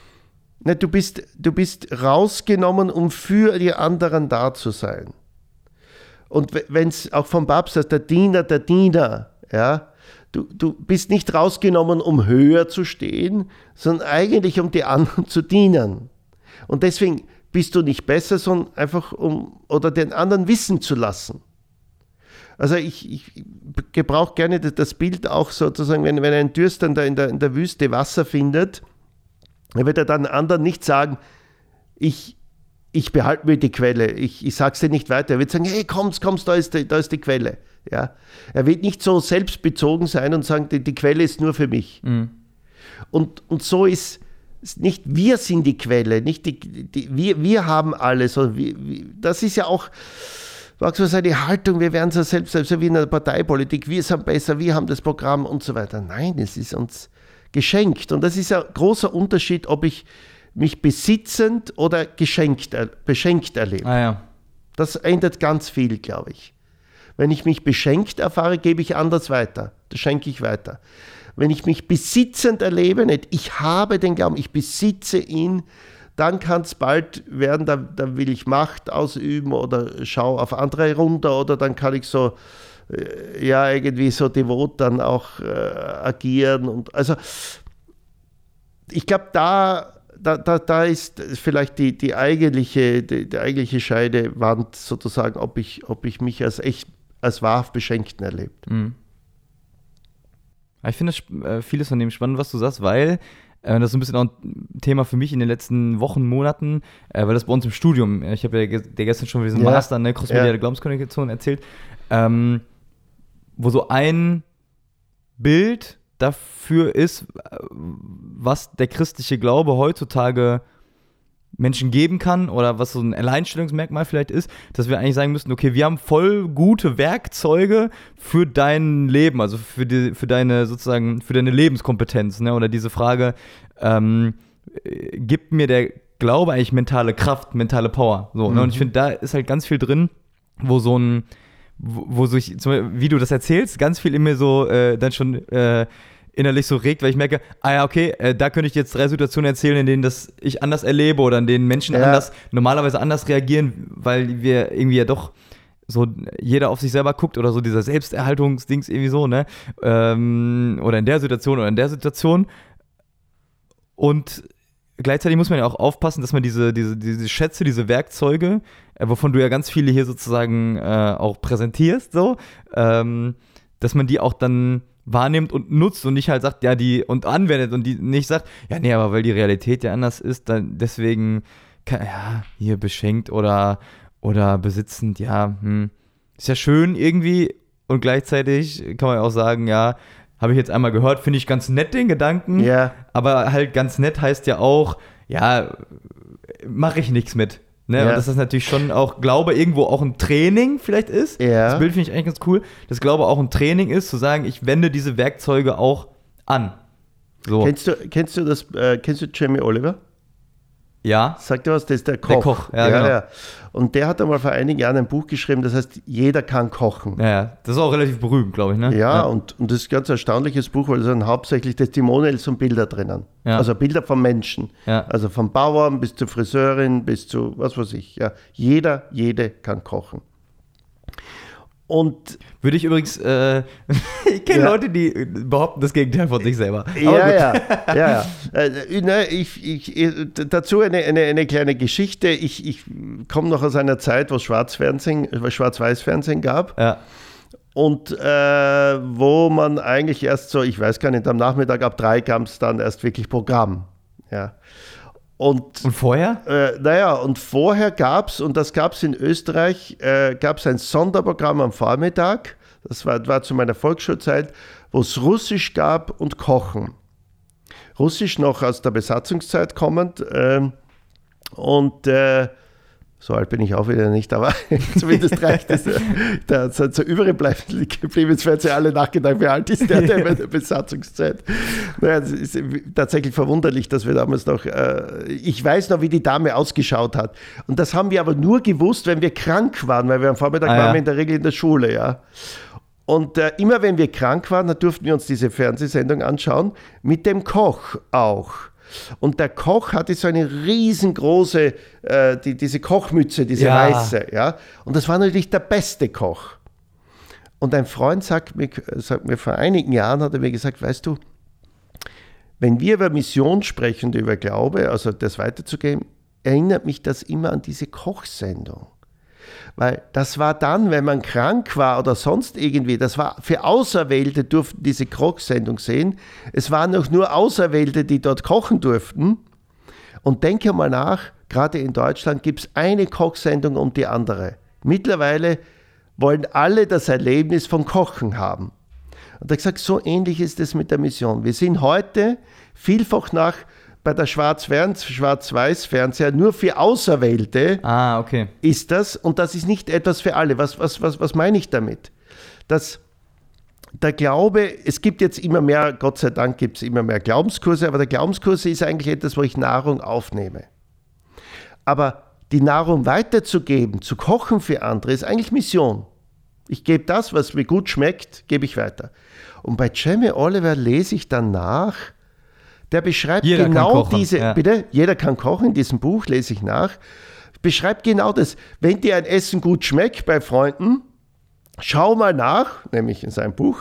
bist rausgenommen, um für die anderen da zu sein. Und wenn es auch vom Papst heißt, der Diener, ja, du bist nicht rausgenommen, um höher zu stehen, sondern eigentlich um die anderen zu dienen. Und deswegen bist du nicht besser, sondern einfach oder den anderen wissen zu lassen. Also ich gebrauche gerne das Bild auch sozusagen, wenn ein Dürstender in der Wüste Wasser findet, dann wird er dann anderen nicht sagen, ich behalte mir die Quelle, ich sage es dir nicht weiter. Er wird sagen, hey, kommst, da ist die Quelle. Ja? Er wird nicht so selbstbezogen sein und sagen, die Quelle ist nur für mich. Mhm. Und so ist nicht wir sind die Quelle, nicht wir haben alles. Das ist ja auch, magst du sagen, die Haltung, wir werden so selbst wie in der Parteipolitik, wir sind besser, wir haben das Programm und so weiter. Nein, es ist uns geschenkt. Und das ist ein großer Unterschied, ob ich mich besitzend oder beschenkt erlebe. Ah, ja. Das ändert ganz viel, glaube ich. Wenn ich mich beschenkt erfahre, gebe ich anders weiter. Das schenke ich weiter. Wenn ich mich besitzend erlebe, nicht ich habe den Glauben, ich besitze ihn, dann kann es bald werden, da will ich Macht ausüben oder schaue auf andere runter oder dann kann ich so, irgendwie so devot dann auch agieren. Und also ich glaube, da ist vielleicht die eigentliche Scheidewand sozusagen, ob ich mich als wahrhaft Beschenkten erlebt. Mhm. Ich finde vieles von dem spannend, was du sagst, weil das ist ein bisschen auch ein Thema für mich in den letzten Wochen, Monaten, weil das bei uns im Studium, ich habe ja gestern schon diesen Master in crossmediale Glaubenskommunikation erzählt, wo so ein Bild dafür ist, was der christliche Glaube heutzutage Menschen geben kann oder was so ein Alleinstellungsmerkmal vielleicht ist, dass wir eigentlich sagen müssten, okay, wir haben voll gute Werkzeuge für dein Leben, also für deine Lebenskompetenz, ne? Oder diese Frage, gibt mir der Glaube eigentlich mentale Kraft, mentale Power, so, ne? Und ich finde, da ist halt ganz viel drin, wo sich, wie du das erzählst, ganz viel in mir so dann schon innerlich so regt, weil ich merke, okay, da könnte ich jetzt 3 Situationen erzählen, in denen das ich anders erlebe oder in denen Menschen normalerweise anders reagieren, weil wir irgendwie ja doch so jeder auf sich selber guckt oder so dieser Selbsterhaltungsdings irgendwie so, ne? Oder in der Situation oder in der Situation. Und gleichzeitig muss man ja auch aufpassen, dass man diese Schätze, diese Werkzeuge, wovon du ja ganz viele hier sozusagen auch präsentierst, so, dass man die auch dann wahrnimmt und nutzt und nicht halt sagt, und anwendet und die nicht sagt, aber weil die Realität ja anders ist, dann deswegen, hier beschenkt oder besitzend, ist ja schön irgendwie und gleichzeitig kann man ja auch sagen, habe ich jetzt einmal gehört, finde ich ganz nett den Gedanken, aber halt ganz nett heißt ja auch, mache ich nichts mit. Ne? Und dass das natürlich schon auch Glaube irgendwo auch ein Training vielleicht ist. Ja. Das Bild finde ich eigentlich ganz cool. Dass Glaube auch ein Training ist, zu sagen, ich wende diese Werkzeuge auch an. So. Kennst du Jamie Oliver? Ja. Sagt dir was? Das ist der Koch. Der Koch, genau. Ja. Und der hat einmal vor einigen Jahren ein Buch geschrieben, das heißt, jeder kann kochen. Ja. Das ist auch relativ berühmt, glaube ich, ne? Ja, und das ist ein ganz erstaunliches Buch, weil es sind hauptsächlich Testimonials und Bilder drinnen. Ja. Also Bilder von Menschen. Ja. Also vom Bauern bis zur Friseurin, bis zu was weiß ich. Ja. Jede kann kochen. Und würde ich übrigens, ich kenne Leute, die behaupten das Gegenteil von sich selber. Ja. Dazu eine kleine Geschichte. Ich komme noch aus einer Zeit, wo es Schwarz-Weiß-Fernsehen gab. Ja. Und wo man eigentlich erst so, ich weiß gar nicht, am Nachmittag ab 3 kam es dann erst wirklich Programm. Ja. Und vorher? Und vorher gab es, und das gab es in Österreich, gab es ein Sonderprogramm am Vormittag, das war zu meiner Volksschulzeit, wo es Russisch gab und Kochen. Russisch noch aus der Besatzungszeit kommend so alt bin ich auch wieder nicht, aber zumindest reicht es. Da sind so übrig geblieben, jetzt werden sie alle nachgedacht, wie alt ist der in der Besatzungszeit. Naja, es ist tatsächlich verwunderlich, dass wir damals noch, ich weiß noch, wie die Dame ausgeschaut hat. Und das haben wir aber nur gewusst, wenn wir krank waren, weil wir am Vormittag waren wir in der Regel in der Schule, ja. Und immer wenn wir krank waren, dann durften wir uns diese Fernsehsendung anschauen, mit dem Koch auch. Und der Koch hatte so eine riesengroße, diese Kochmütze, diese weiße. Ja? Und das war natürlich der beste Koch. Und ein Freund sagt mir vor einigen Jahren, hat er mir gesagt, weißt du, wenn wir über Mission sprechen, über Glaube, also das weiterzugeben, erinnert mich das immer an diese Kochsendung. Weil das war dann, wenn man krank war oder sonst irgendwie, das war für Auserwählte, durften diese Kochsendung sehen. Es waren auch nur Auserwählte, die dort kochen durften. Und denke mal nach, gerade in Deutschland gibt es eine Kochsendung um die andere. Mittlerweile wollen alle das Erlebnis von Kochen haben. Und er hat gesagt, so ähnlich ist es mit der Mission. Wir sind heute vielfach bei der Schwarz-Weiß-Fernseher nur für Auserwählte ist das, und das ist nicht etwas für alle. Was meine ich damit? Der Glaube, es gibt jetzt immer mehr, Gott sei Dank gibt es immer mehr Glaubenskurse, aber der Glaubenskurs ist eigentlich etwas, wo ich Nahrung aufnehme. Aber die Nahrung weiterzugeben, zu kochen für andere, ist eigentlich Mission. Ich gebe das, was mir gut schmeckt, gebe ich weiter. Und bei Jamie Oliver lese ich dann nach, der beschreibt genau diese, bitte, jeder kann kochen, in diesem Buch lese ich nach, beschreibt genau das. Wenn dir ein Essen gut schmeckt bei Freunden, schau mal nach, nämlich in seinem Buch,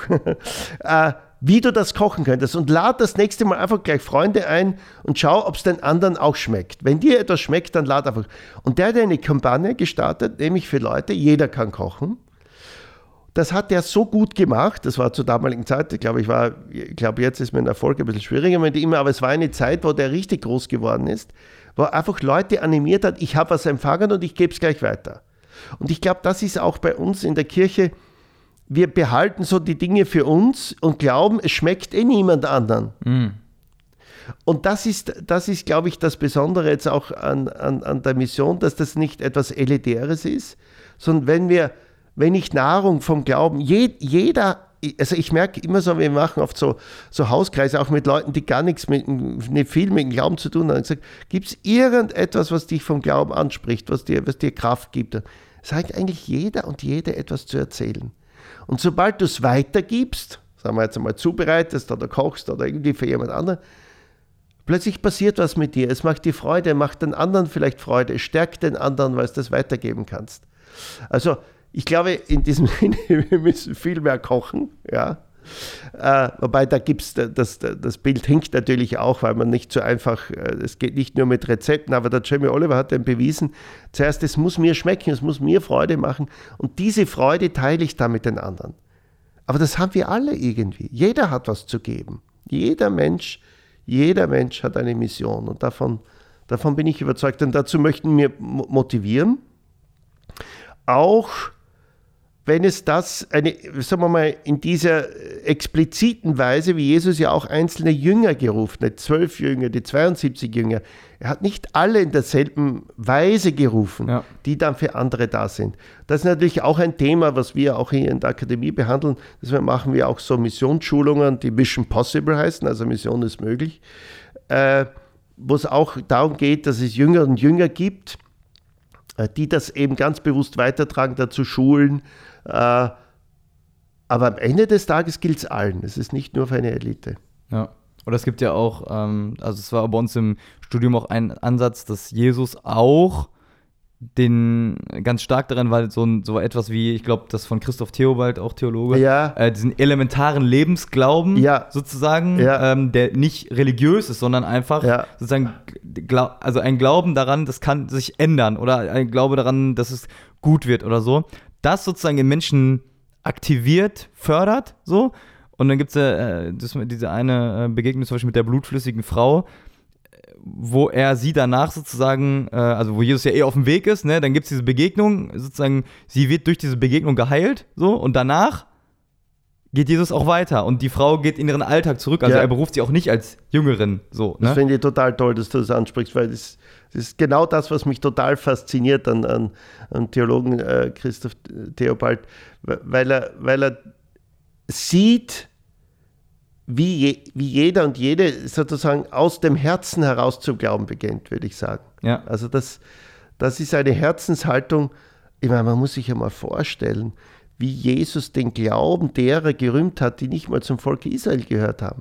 wie du das kochen könntest und lad das nächste Mal einfach gleich Freunde ein und schau, ob es den anderen auch schmeckt. Wenn dir etwas schmeckt, dann lad einfach. Und der hat eine Kampagne gestartet, nämlich für Leute, jeder kann kochen. Das hat er so gut gemacht, das war zur damaligen Zeit, ich glaube, jetzt ist mein Erfolg ein bisschen schwieriger mit ihm, aber es war eine Zeit, wo der richtig groß geworden ist, wo er einfach Leute animiert hat, ich habe was empfangen und ich gebe es gleich weiter. Und ich glaube, das ist auch bei uns in der Kirche, wir behalten so die Dinge für uns und glauben, es schmeckt niemand anderen. Mm. Und das ist, glaube ich, das Besondere jetzt auch an der Mission, dass das nicht etwas Elitäres ist, sondern wenn ich Nahrung vom Glauben, jeder, also ich merke immer so, wir machen oft so Hauskreise auch mit Leuten, die gar nicht viel mit dem Glauben zu tun haben. Gibt es irgendetwas, was dich vom Glauben anspricht, was dir Kraft gibt? Sagt eigentlich jeder und jede etwas zu erzählen. Und sobald du es weitergibst, sagen wir jetzt einmal zubereitest oder kochst oder irgendwie für jemand anderen, plötzlich passiert was mit dir. Es macht dir Freude, macht den anderen vielleicht Freude, es stärkt den anderen, weil du das weitergeben kannst. Also ich glaube, in diesem Sinne, wir müssen viel mehr kochen, ja. Wobei da gibt's das Bild hinkt natürlich auch, weil man nicht so einfach, es geht nicht nur mit Rezepten, aber der Jamie Oliver hat dann bewiesen, zuerst, es muss mir schmecken, es muss mir Freude machen und diese Freude teile ich dann mit den anderen. Aber das haben wir alle irgendwie. Jeder hat was zu geben. Jeder Mensch hat eine Mission und davon bin ich überzeugt und dazu möchten wir motivieren. Auch wenn es sagen wir mal, in dieser expliziten Weise, wie Jesus ja auch einzelne Jünger gerufen hat, 12 Jünger, die 72 Jünger, er hat nicht alle in derselben Weise gerufen, die dann für andere da sind. Das ist natürlich auch ein Thema, was wir auch hier in der Akademie behandeln. Deswegen machen wir auch so Missionsschulungen, die Mission Possible heißen, also Mission ist möglich, wo es auch darum geht, dass es Jünger und Jünger gibt, die das eben ganz bewusst weitertragen, dazu schulen. Aber am Ende des Tages gilt es allen. Es ist nicht nur für eine Elite. Ja, oder es gibt ja auch, also es war bei uns im Studium auch ein Ansatz, dass Jesus auch ganz stark daran war, so etwas wie, ich glaube, das von Christoph Theobald, auch Theologe, diesen elementaren Lebensglauben sozusagen, der nicht religiös ist, sondern einfach sozusagen, also ein Glauben daran, das kann sich ändern oder ein Glaube daran, dass es gut wird oder so, das sozusagen in Menschen aktiviert, fördert, so. Und dann gibt es diese eine Begegnung zum Beispiel mit der blutflüssigen Frau, wo er sie danach sozusagen, also wo Jesus ja auf dem Weg ist, ne, dann gibt es diese Begegnung, sozusagen, sie wird durch diese Begegnung geheilt, so, und danach geht Jesus auch weiter und die Frau geht in ihren Alltag zurück, also er beruft sie auch nicht als Jüngerin, so. Ne? Das finde ich total toll, dass du das ansprichst, weil das ist genau das, was mich total fasziniert an Theologen Christoph Theobald, weil er sieht, wie jeder und jede sozusagen aus dem Herzen heraus zum Glauben beginnt, würde ich sagen. Ja. Also das ist eine Herzenshaltung, ich meine, man muss sich ja mal vorstellen, wie Jesus den Glauben derer gerühmt hat, die nicht mal zum Volk Israel gehört haben.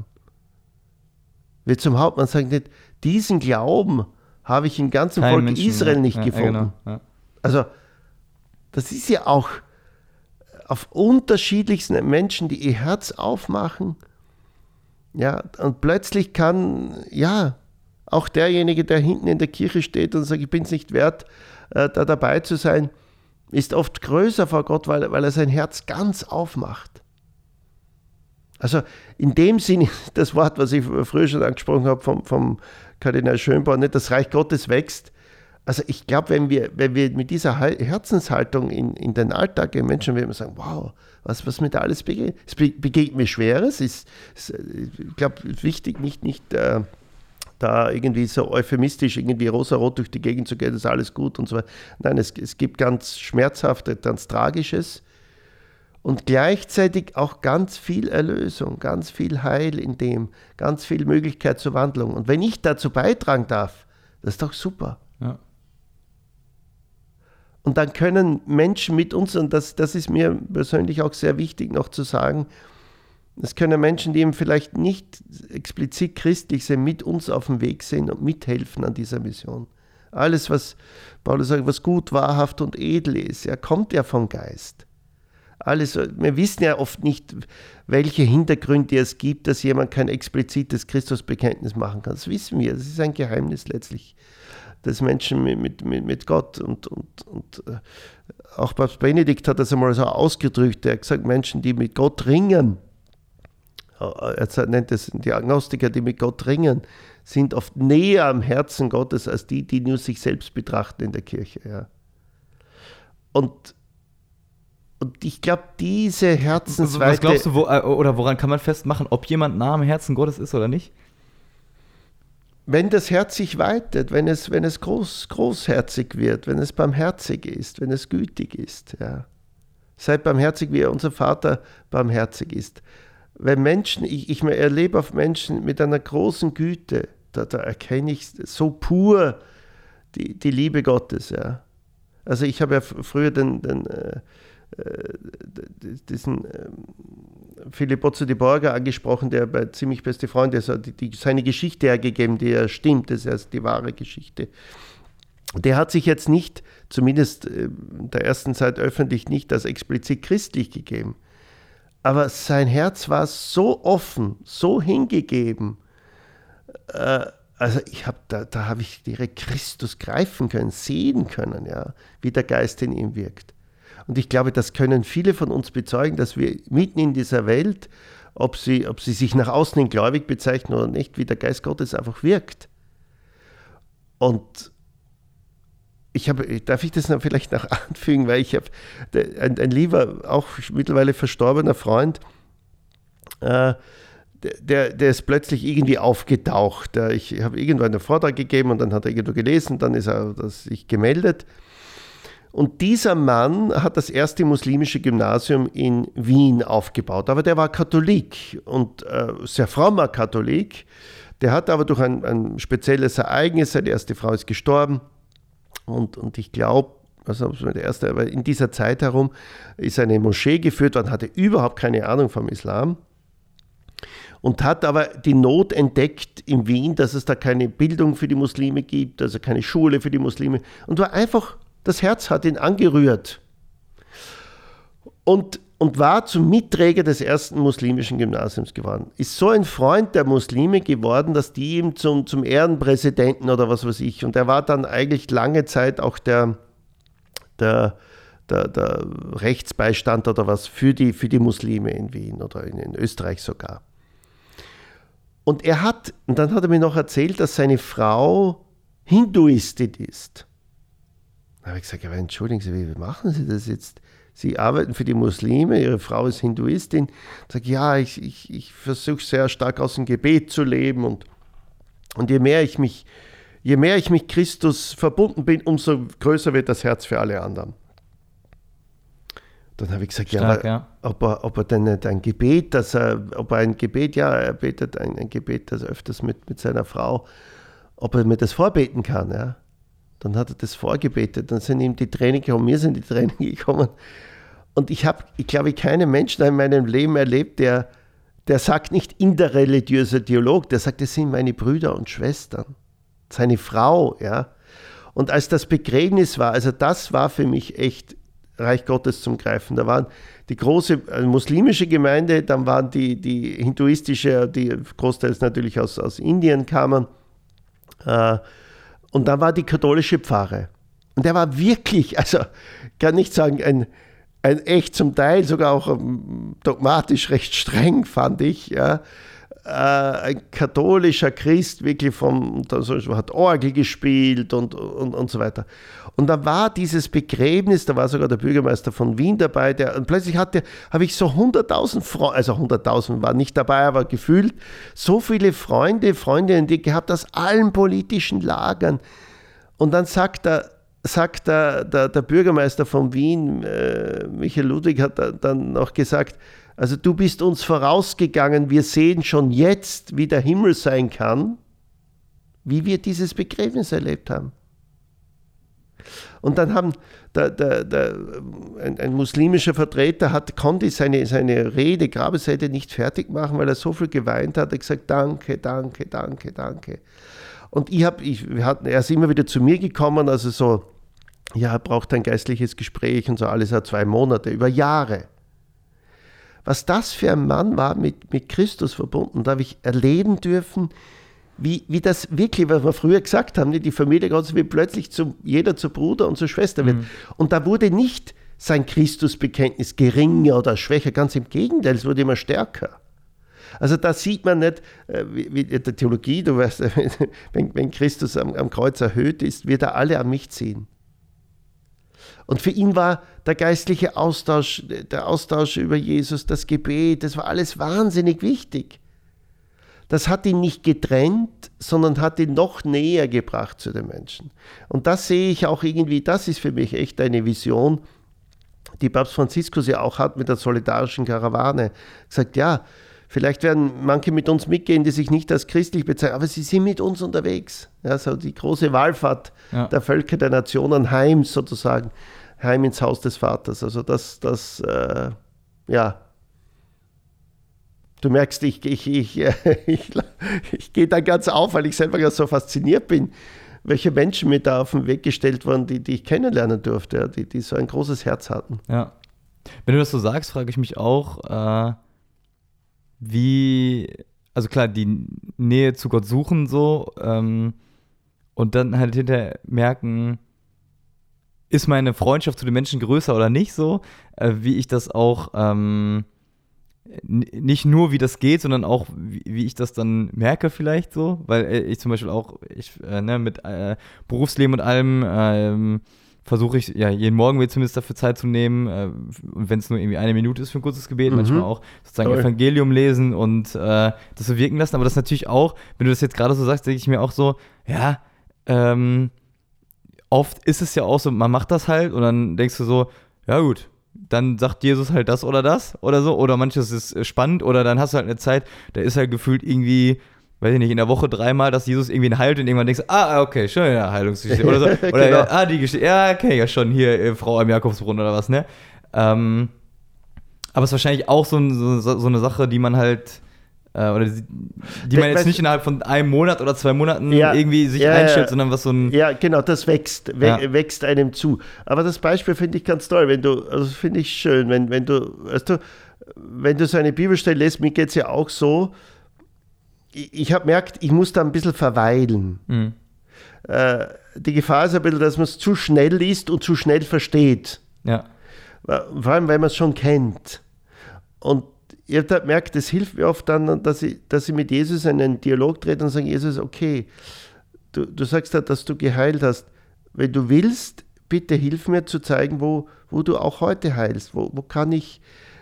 Wird zum Hauptmann sagen, nicht, diesen Glauben habe ich im ganzen Volk Menschen, Israel nicht gefunden. Genau, ja. Also das ist ja auch auf unterschiedlichsten Menschen, die ihr Herz aufmachen, ja, und plötzlich kann Auch derjenige, der hinten in der Kirche steht und sagt, ich bin es nicht wert, da dabei zu sein, ist oft größer vor Gott, weil er sein Herz ganz aufmacht. Also in dem Sinne, das Wort, was ich früher schon angesprochen habe vom Kardinal Schönborn, nicht, das Reich Gottes wächst. Also ich glaube, wenn wir mit dieser Herzenshaltung in den Alltag gehen, Menschen werden sagen, wow, was mir da alles begegnet. Es begegnet mir Schweres. Ich glaube, wichtig, nicht da irgendwie so euphemistisch, irgendwie rosarot durch die Gegend zu gehen, das ist alles gut und so weiter. Nein, es gibt ganz Schmerzhaftes, ganz Tragisches und gleichzeitig auch ganz viel Erlösung, ganz viel Heil in dem, ganz viel Möglichkeit zur Wandlung. Und wenn ich dazu beitragen darf, das ist doch super. Ja. Und dann können Menschen mit uns, und das ist mir persönlich auch sehr wichtig noch zu sagen, es können Menschen, die eben vielleicht nicht explizit christlich sind, mit uns auf dem Weg sind und mithelfen an dieser Mission. Alles, was Paulus sagt, was gut, wahrhaft und edel ist, kommt ja vom Geist. Alles, wir wissen ja oft nicht, welche Hintergründe es gibt, dass jemand kein explizites Christusbekenntnis machen kann. Das wissen wir, das ist ein Geheimnis letztlich des Menschen mit Gott. Und auch Papst Benedikt hat das einmal so ausgedrückt, er hat gesagt, Menschen, die mit Gott ringen, er nennt es die Agnostiker, die mit Gott ringen, sind oft näher am Herzen Gottes als die nur sich selbst betrachten in der Kirche. Ja. Und ich glaube, diese Herzensweite... Was glaubst du, woran kann man festmachen, ob jemand nah am Herzen Gottes ist oder nicht? Wenn das Herz sich weitet, wenn es großherzig wird, wenn es barmherzig ist, wenn es gütig ist. Ja. Seid barmherzig, wie unser Vater barmherzig ist. Wenn Menschen, ich erlebe auf Menschen mit einer großen Güte, da erkenne ich so pur die Liebe Gottes. Ja. Also ich habe ja früher diesen Filippo di Borga angesprochen, der bei Ziemlich beste Freunde ist, seine Geschichte hergegeben, die ja stimmt, das ist die wahre Geschichte. Der hat sich jetzt nicht, zumindest in der ersten Zeit öffentlich, nicht als explizit christlich gegeben. Aber sein Herz war so offen, so hingegeben. Also da habe ich direkt Christus greifen können, sehen können, ja, wie der Geist in ihm wirkt. Und ich glaube, das können viele von uns bezeugen, dass wir mitten in dieser Welt, ob sie sich nach außen hin gläubig bezeichnen oder nicht, wie der Geist Gottes einfach wirkt. Und darf ich das noch vielleicht noch anfügen, weil ich habe ein lieber, auch mittlerweile verstorbener Freund, der ist plötzlich irgendwie aufgetaucht. Ich habe irgendwann einen Vortrag gegeben und dann hat er irgendwo gelesen, dann ist er sich gemeldet. Und dieser Mann hat das erste muslimische Gymnasium in Wien aufgebaut, aber der war Katholik und sehr frommer Katholik. Der hat aber durch ein spezielles Ereignis, seine erste Frau ist gestorben und ich glaube, aber in dieser Zeit herum ist eine Moschee geführt worden, hatte überhaupt keine Ahnung vom Islam und hat aber die Not entdeckt in Wien, dass es da keine Bildung für die Muslime gibt, also keine Schule für die Muslime und war einfach... Das Herz hat ihn angerührt und war zum Mitträger des ersten muslimischen Gymnasiums geworden. Ist so ein Freund der Muslime geworden, dass die ihm zum Ehrenpräsidenten oder was weiß ich, und er war dann eigentlich lange Zeit auch der Rechtsbeistand oder was für die Muslime in Wien oder in Österreich sogar. Und dann hat er mir noch erzählt, dass seine Frau Hinduistin ist. Da habe ich gesagt, aber entschuldigen Sie, wie machen Sie das jetzt? Sie arbeiten für die Muslime, Ihre Frau ist Hinduistin. Ich sage, ja, ich versuche sehr stark aus dem Gebet zu leben und je mehr ich mich Christus verbunden bin, umso größer wird das Herz für alle anderen. Dann habe ich gesagt, stark, ob er denn nicht ein Gebet, er betet ein Gebet, das öfters mit seiner Frau, ob er mir das vorbeten kann, ja. Dann hat er das vorgebetet, dann sind ihm die Tränen gekommen, mir sind die Tränen gekommen. Und ich glaube, keinen Menschen in meinem Leben erlebt, der sagt nicht in der religiöse Dialog, der sagt, das sind meine Brüder und Schwestern, seine Frau, ja. Und als das Begräbnis war, also das war für mich echt Reich Gottes zum Greifen. Da waren die große muslimische Gemeinde, dann waren die hinduistische, die großteils natürlich aus Indien kamen, Und dann war die katholische Pfarre. Und der war wirklich, also kann nicht sagen, ein echt zum Teil sogar auch dogmatisch recht streng, fand ich. Ja. Ein katholischer Christ, wirklich hat Orgel gespielt und so weiter. Und da war dieses Begräbnis, da war sogar der Bürgermeister von Wien dabei, und plötzlich habe ich so 100.000 Freunde, also 100.000 waren nicht dabei, aber gefühlt so viele Freundinnen, die gehabt aus allen politischen Lagern. Und dann sagt der Bürgermeister von Wien, Michael Ludwig, hat dann noch gesagt, also du bist uns vorausgegangen, wir sehen schon jetzt, wie der Himmel sein kann, wie wir dieses Begräbnis erlebt haben. Und dann haben ein muslimischer Vertreter konnte seine Grabesrede nicht fertig machen, weil er so viel geweint hat. Er hat gesagt, danke, danke, danke, danke. Und er ist immer wieder zu mir gekommen, also so, ja, er braucht ein geistliches Gespräch und so, alles hat 2 Monate, über Jahre. Was das für ein Mann war, mit Christus verbunden, da habe ich erleben dürfen, wie das wirklich, was wir früher gesagt haben, die Familie Gottes wird plötzlich jeder zu Bruder und zu Schwester wird. Und da wurde nicht sein Christusbekenntnis geringer oder schwächer, ganz im Gegenteil, es wurde immer stärker. Also da sieht man nicht, wie in der Theologie, du weißt, wenn Christus am Kreuz erhöht ist, wird er alle an mich ziehen. Und für ihn war der geistliche Austausch, der Austausch über Jesus, das Gebet, das war alles wahnsinnig wichtig. Das hat ihn nicht getrennt, sondern hat ihn noch näher gebracht zu den Menschen. Und das sehe ich auch irgendwie, das ist für mich echt eine Vision, die Papst Franziskus ja auch hat mit der solidarischen Karawane. Gesagt, ja, vielleicht werden manche mit uns mitgehen, die sich nicht als christlich bezeichnen, aber sie sind mit uns unterwegs. Ja, so die große Wallfahrt der Völker, der Nationen heim sozusagen, heim ins Haus des Vaters. Also du merkst, ich gehe da ganz auf, weil ich selber ganz so fasziniert bin, welche Menschen mir da auf den Weg gestellt wurden, die ich kennenlernen durfte, die so ein großes Herz hatten. Ja. Wenn du das so sagst, frage ich mich auch, also klar, die Nähe zu Gott suchen so und dann halt hinterher merken, ist meine Freundschaft zu den Menschen größer oder nicht so, wie ich das auch, nicht nur wie das geht, sondern auch wie ich das dann merke vielleicht so, weil ich zum Beispiel auch, mit Berufsleben und allem versuche ich, ja, jeden Morgen mir zumindest dafür Zeit zu nehmen, und wenn es nur irgendwie 1 Minute ist für ein kurzes Gebet, manchmal auch sozusagen Evangelium lesen und das so wirken lassen, aber das natürlich auch, wenn du das jetzt gerade so sagst, denke ich mir auch so, ja, oft ist es ja auch so, man macht das halt und dann denkst du so, ja gut, dann sagt Jesus halt das oder so, oder manches ist spannend oder dann hast du halt eine Zeit, da ist halt gefühlt irgendwie, weiß ich nicht, in der Woche 3-mal, dass Jesus irgendwie heilt und irgendwann denkst du, okay, schön, ja, Heilungsgeschichte oder so. Oder genau. Die Geschichte, ja, kenn ich ja schon, hier, Frau am Jakobsbrunnen oder was, ne? Aber es ist wahrscheinlich auch so eine Sache, die man halt, oder die man jetzt nicht innerhalb von 1 Monat oder 2 Monaten irgendwie sich einstellt, sondern was so ein... Ja, genau, das wächst einem zu. Aber das Beispiel finde ich ganz toll, finde ich schön, wenn du so eine Bibelstelle lässt, mir geht es ja auch so, ich habe gemerkt, ich muss da ein bisschen verweilen. Die Gefahr ist ein bisschen, dass man es zu schnell liest und zu schnell versteht. Ja. Vor allem, weil man es schon kennt. Und ich habe gemerkt, es hilft mir oft dann, dass ich mit Jesus in einen Dialog trete und sage, Jesus, okay, du sagst ja, dass du geheilt hast. Wenn du willst, bitte hilf mir zu zeigen, wo du auch heute heilst. Wo kann ich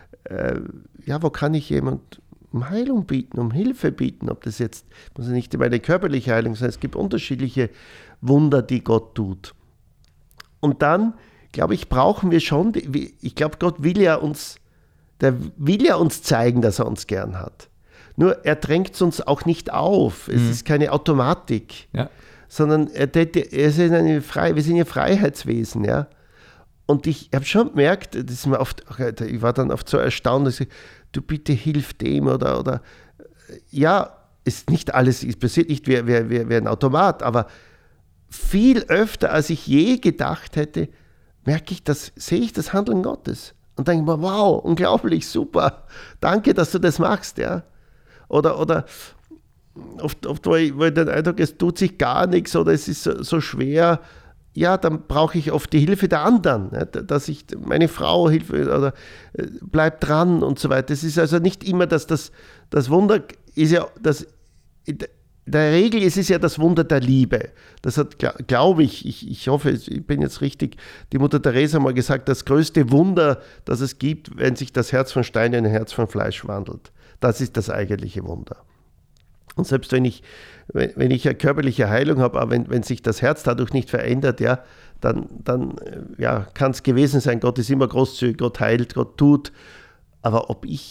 jemand um Heilung bieten, um Hilfe bieten? Ob das jetzt, muss ja nicht immer eine körperliche Heilung sein, es gibt unterschiedliche Wunder, die Gott tut. Und dann, glaube ich, brauchen wir schon, ich glaube, Gott will ja uns zeigen, dass er uns gern hat. Nur er drängt es uns auch nicht auf. Es ist keine Automatik, sondern wir sind ja Freiheitswesen. Ja? Und ich habe schon gemerkt, ich war dann oft so erstaunt, dass ich, du bitte hilf dem oder ja, ist nicht alles, es passiert nicht wie ein Automat, aber viel öfter, als ich je gedacht hätte, sehe ich das Handeln Gottes. Und denke mir, wow, unglaublich, super, danke, dass du das machst, ja. Oder oft wo ich den Eindruck, es tut sich gar nichts oder es ist so schwer, ja, dann brauche ich oft die Hilfe der anderen, dass ich meine Frau hilfe oder bleib dran und so weiter. Es ist also nicht immer, dass das Wunder ist ja, in der Regel ist es ja das Wunder der Liebe. Das hat, glaube ich hoffe, ich bin jetzt richtig, die Mutter Teresa mal gesagt, das größte Wunder, das es gibt, wenn sich das Herz von Stein in ein Herz von Fleisch wandelt. Das ist das eigentliche Wunder. Und selbst wenn ich eine körperliche Heilung habe, aber wenn sich das Herz dadurch nicht verändert, ja, dann kann es gewesen sein, Gott ist immer großzügig, Gott heilt, Gott tut. Aber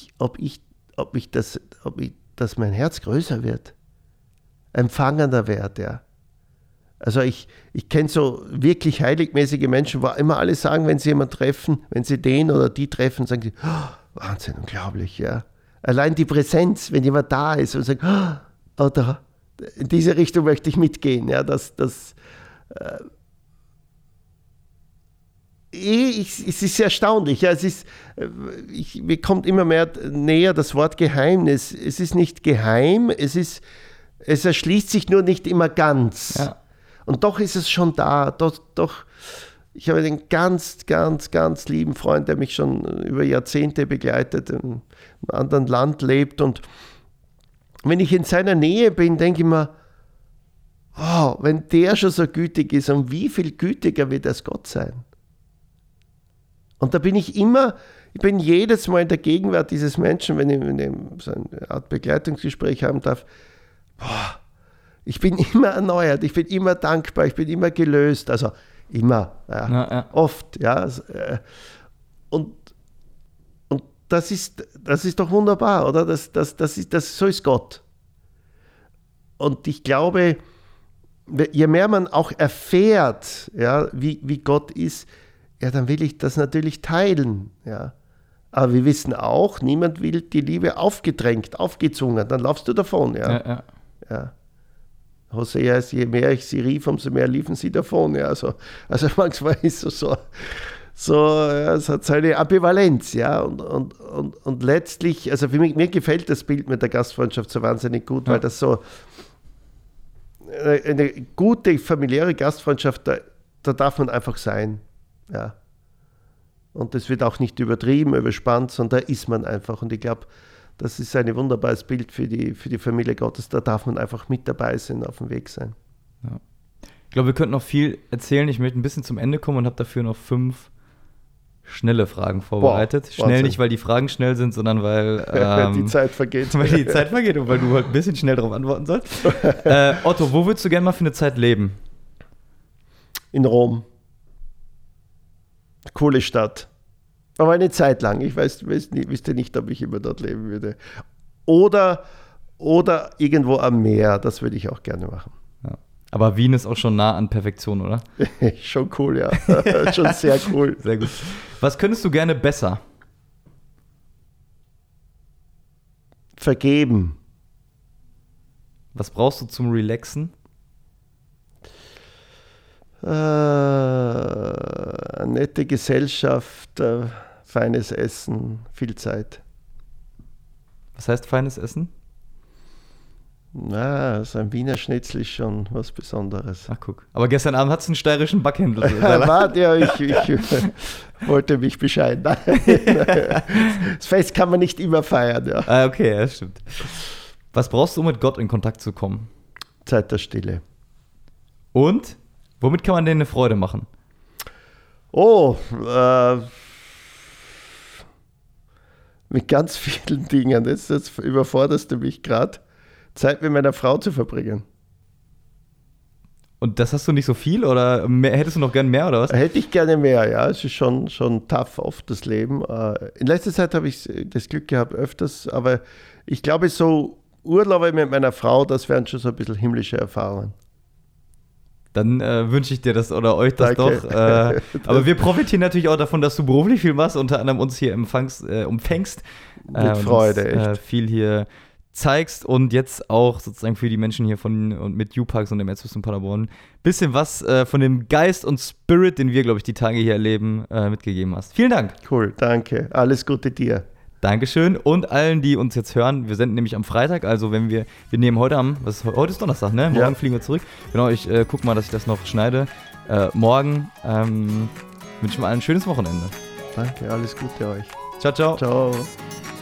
dass mein Herz größer wird, empfangender wird, ja. Also ich kenne so wirklich heiligmäßige Menschen, wo immer alle sagen, wenn sie jemanden treffen, wenn sie den oder die treffen, sagen sie, oh, Wahnsinn, unglaublich, ja. Allein die Präsenz, wenn jemand da ist und sagt, oh, da, in diese Richtung möchte ich mitgehen, ja, es ist erstaunlich, ja, mir kommt immer mehr näher das Wort Geheimnis. Es ist nicht geheim, es erschließt sich nur nicht immer ganz. Ja. Und doch ist es schon da, doch. Ich habe einen ganz, ganz, ganz lieben Freund, der mich schon über Jahrzehnte begleitet, in einem anderen Land lebt. Und wenn ich in seiner Nähe bin, denke ich mir, wow, wenn der schon so gütig ist, und wie viel gütiger wird das Gott sein? Und da bin ich jedes Mal in der Gegenwart dieses Menschen, wenn ich so eine Art Begleitungsgespräch haben darf, boah, ich bin immer erneuert, ich bin immer dankbar, ich bin immer gelöst, also immer, ja. Oft, ja. Und das ist doch wunderbar, oder? So ist Gott. Und ich glaube, je mehr man auch erfährt, ja, wie Gott ist, ja, dann will ich das natürlich teilen, ja. Aber wir wissen auch, niemand will die Liebe aufgedrängt, aufgezwungen, dann laufst du davon, ja. Ja. Hosea ist, je mehr ich sie rief, umso mehr liefen sie davon. Ja, also manchmal ist es so ja, es hat seine Ambivalenz, ja. Und letztlich, also mir gefällt das Bild mit der Gastfreundschaft so wahnsinnig gut, weil das so eine gute familiäre Gastfreundschaft, da darf man einfach sein. Ja. Und das wird auch nicht übertrieben, überspannt, sondern da ist man einfach. Und ich glaube, das ist ein wunderbares Bild für die Familie Gottes. Da darf man einfach mit dabei sein, auf dem Weg sein. Ja. Ich glaube, wir könnten noch viel erzählen. Ich möchte ein bisschen zum Ende kommen und habe dafür noch 5 schnelle Fragen vorbereitet. Schnell Wahnsinn. Nicht, weil die Fragen schnell sind, sondern weil die Zeit vergeht. Weil die Zeit vergeht und weil du halt ein bisschen schnell darauf antworten sollst. Otto, wo würdest du gerne mal für eine Zeit leben? In Rom. Coole Stadt. Aber eine Zeit lang. Ich wüsste nicht, ob ich immer dort leben würde. Oder irgendwo am Meer. Das würde ich auch gerne machen. Ja. Aber Wien ist auch schon nah an Perfektion, oder? Schon cool, ja. Schon sehr cool. Sehr gut. Was könntest du gerne besser? Vergeben. Was brauchst du zum Relaxen? Eine nette Gesellschaft, feines Essen, viel Zeit. Was heißt feines Essen? Na, so ein Wiener Schnitzel ist schon was Besonderes. Ach, guck. Aber gestern Abend hattest du einen steirischen Backhändler. Ja, ich wollte mich bescheiden. Das Fest kann man nicht immer feiern. Ja. Ah, okay, ja, stimmt. Was brauchst du, um mit Gott in Kontakt zu kommen? Zeit der Stille. Und? Womit kann man denen eine Freude machen? Oh, mit ganz vielen Dingen. Jetzt überforderst du mich gerade. Zeit mit meiner Frau zu verbringen. Und das hast du nicht so viel oder hättest du noch gern mehr oder was? Hätte ich gerne mehr, ja. Es ist schon tough oft das Leben. In letzter Zeit habe ich das Glück gehabt öfters, aber ich glaube so Urlaube mit meiner Frau, das wären schon so ein bisschen himmlische Erfahrungen. Dann wünsche ich dir das oder euch das doch. Aber wir profitieren natürlich auch davon, dass du beruflich viel machst, unter anderem uns hier umfängst. Mit Freude, echt. Viel hier zeigst und jetzt auch sozusagen für die Menschen hier von und mit U-Parks und dem Erzbistum Paderborn ein bisschen was von dem Geist und Spirit, den wir, glaube ich, die Tage hier erleben, mitgegeben hast. Vielen Dank. Cool, danke. Alles Gute dir. Dankeschön. Und allen, die uns jetzt hören, wir senden nämlich am Freitag, also wenn wir nehmen heute heute ist Donnerstag, ne? Morgen fliegen wir zurück. Genau, ich gucke mal, dass ich das noch schneide. Morgen wünsche ich mal ein schönes Wochenende. Danke, alles Gute euch. Ciao, ciao. Ciao.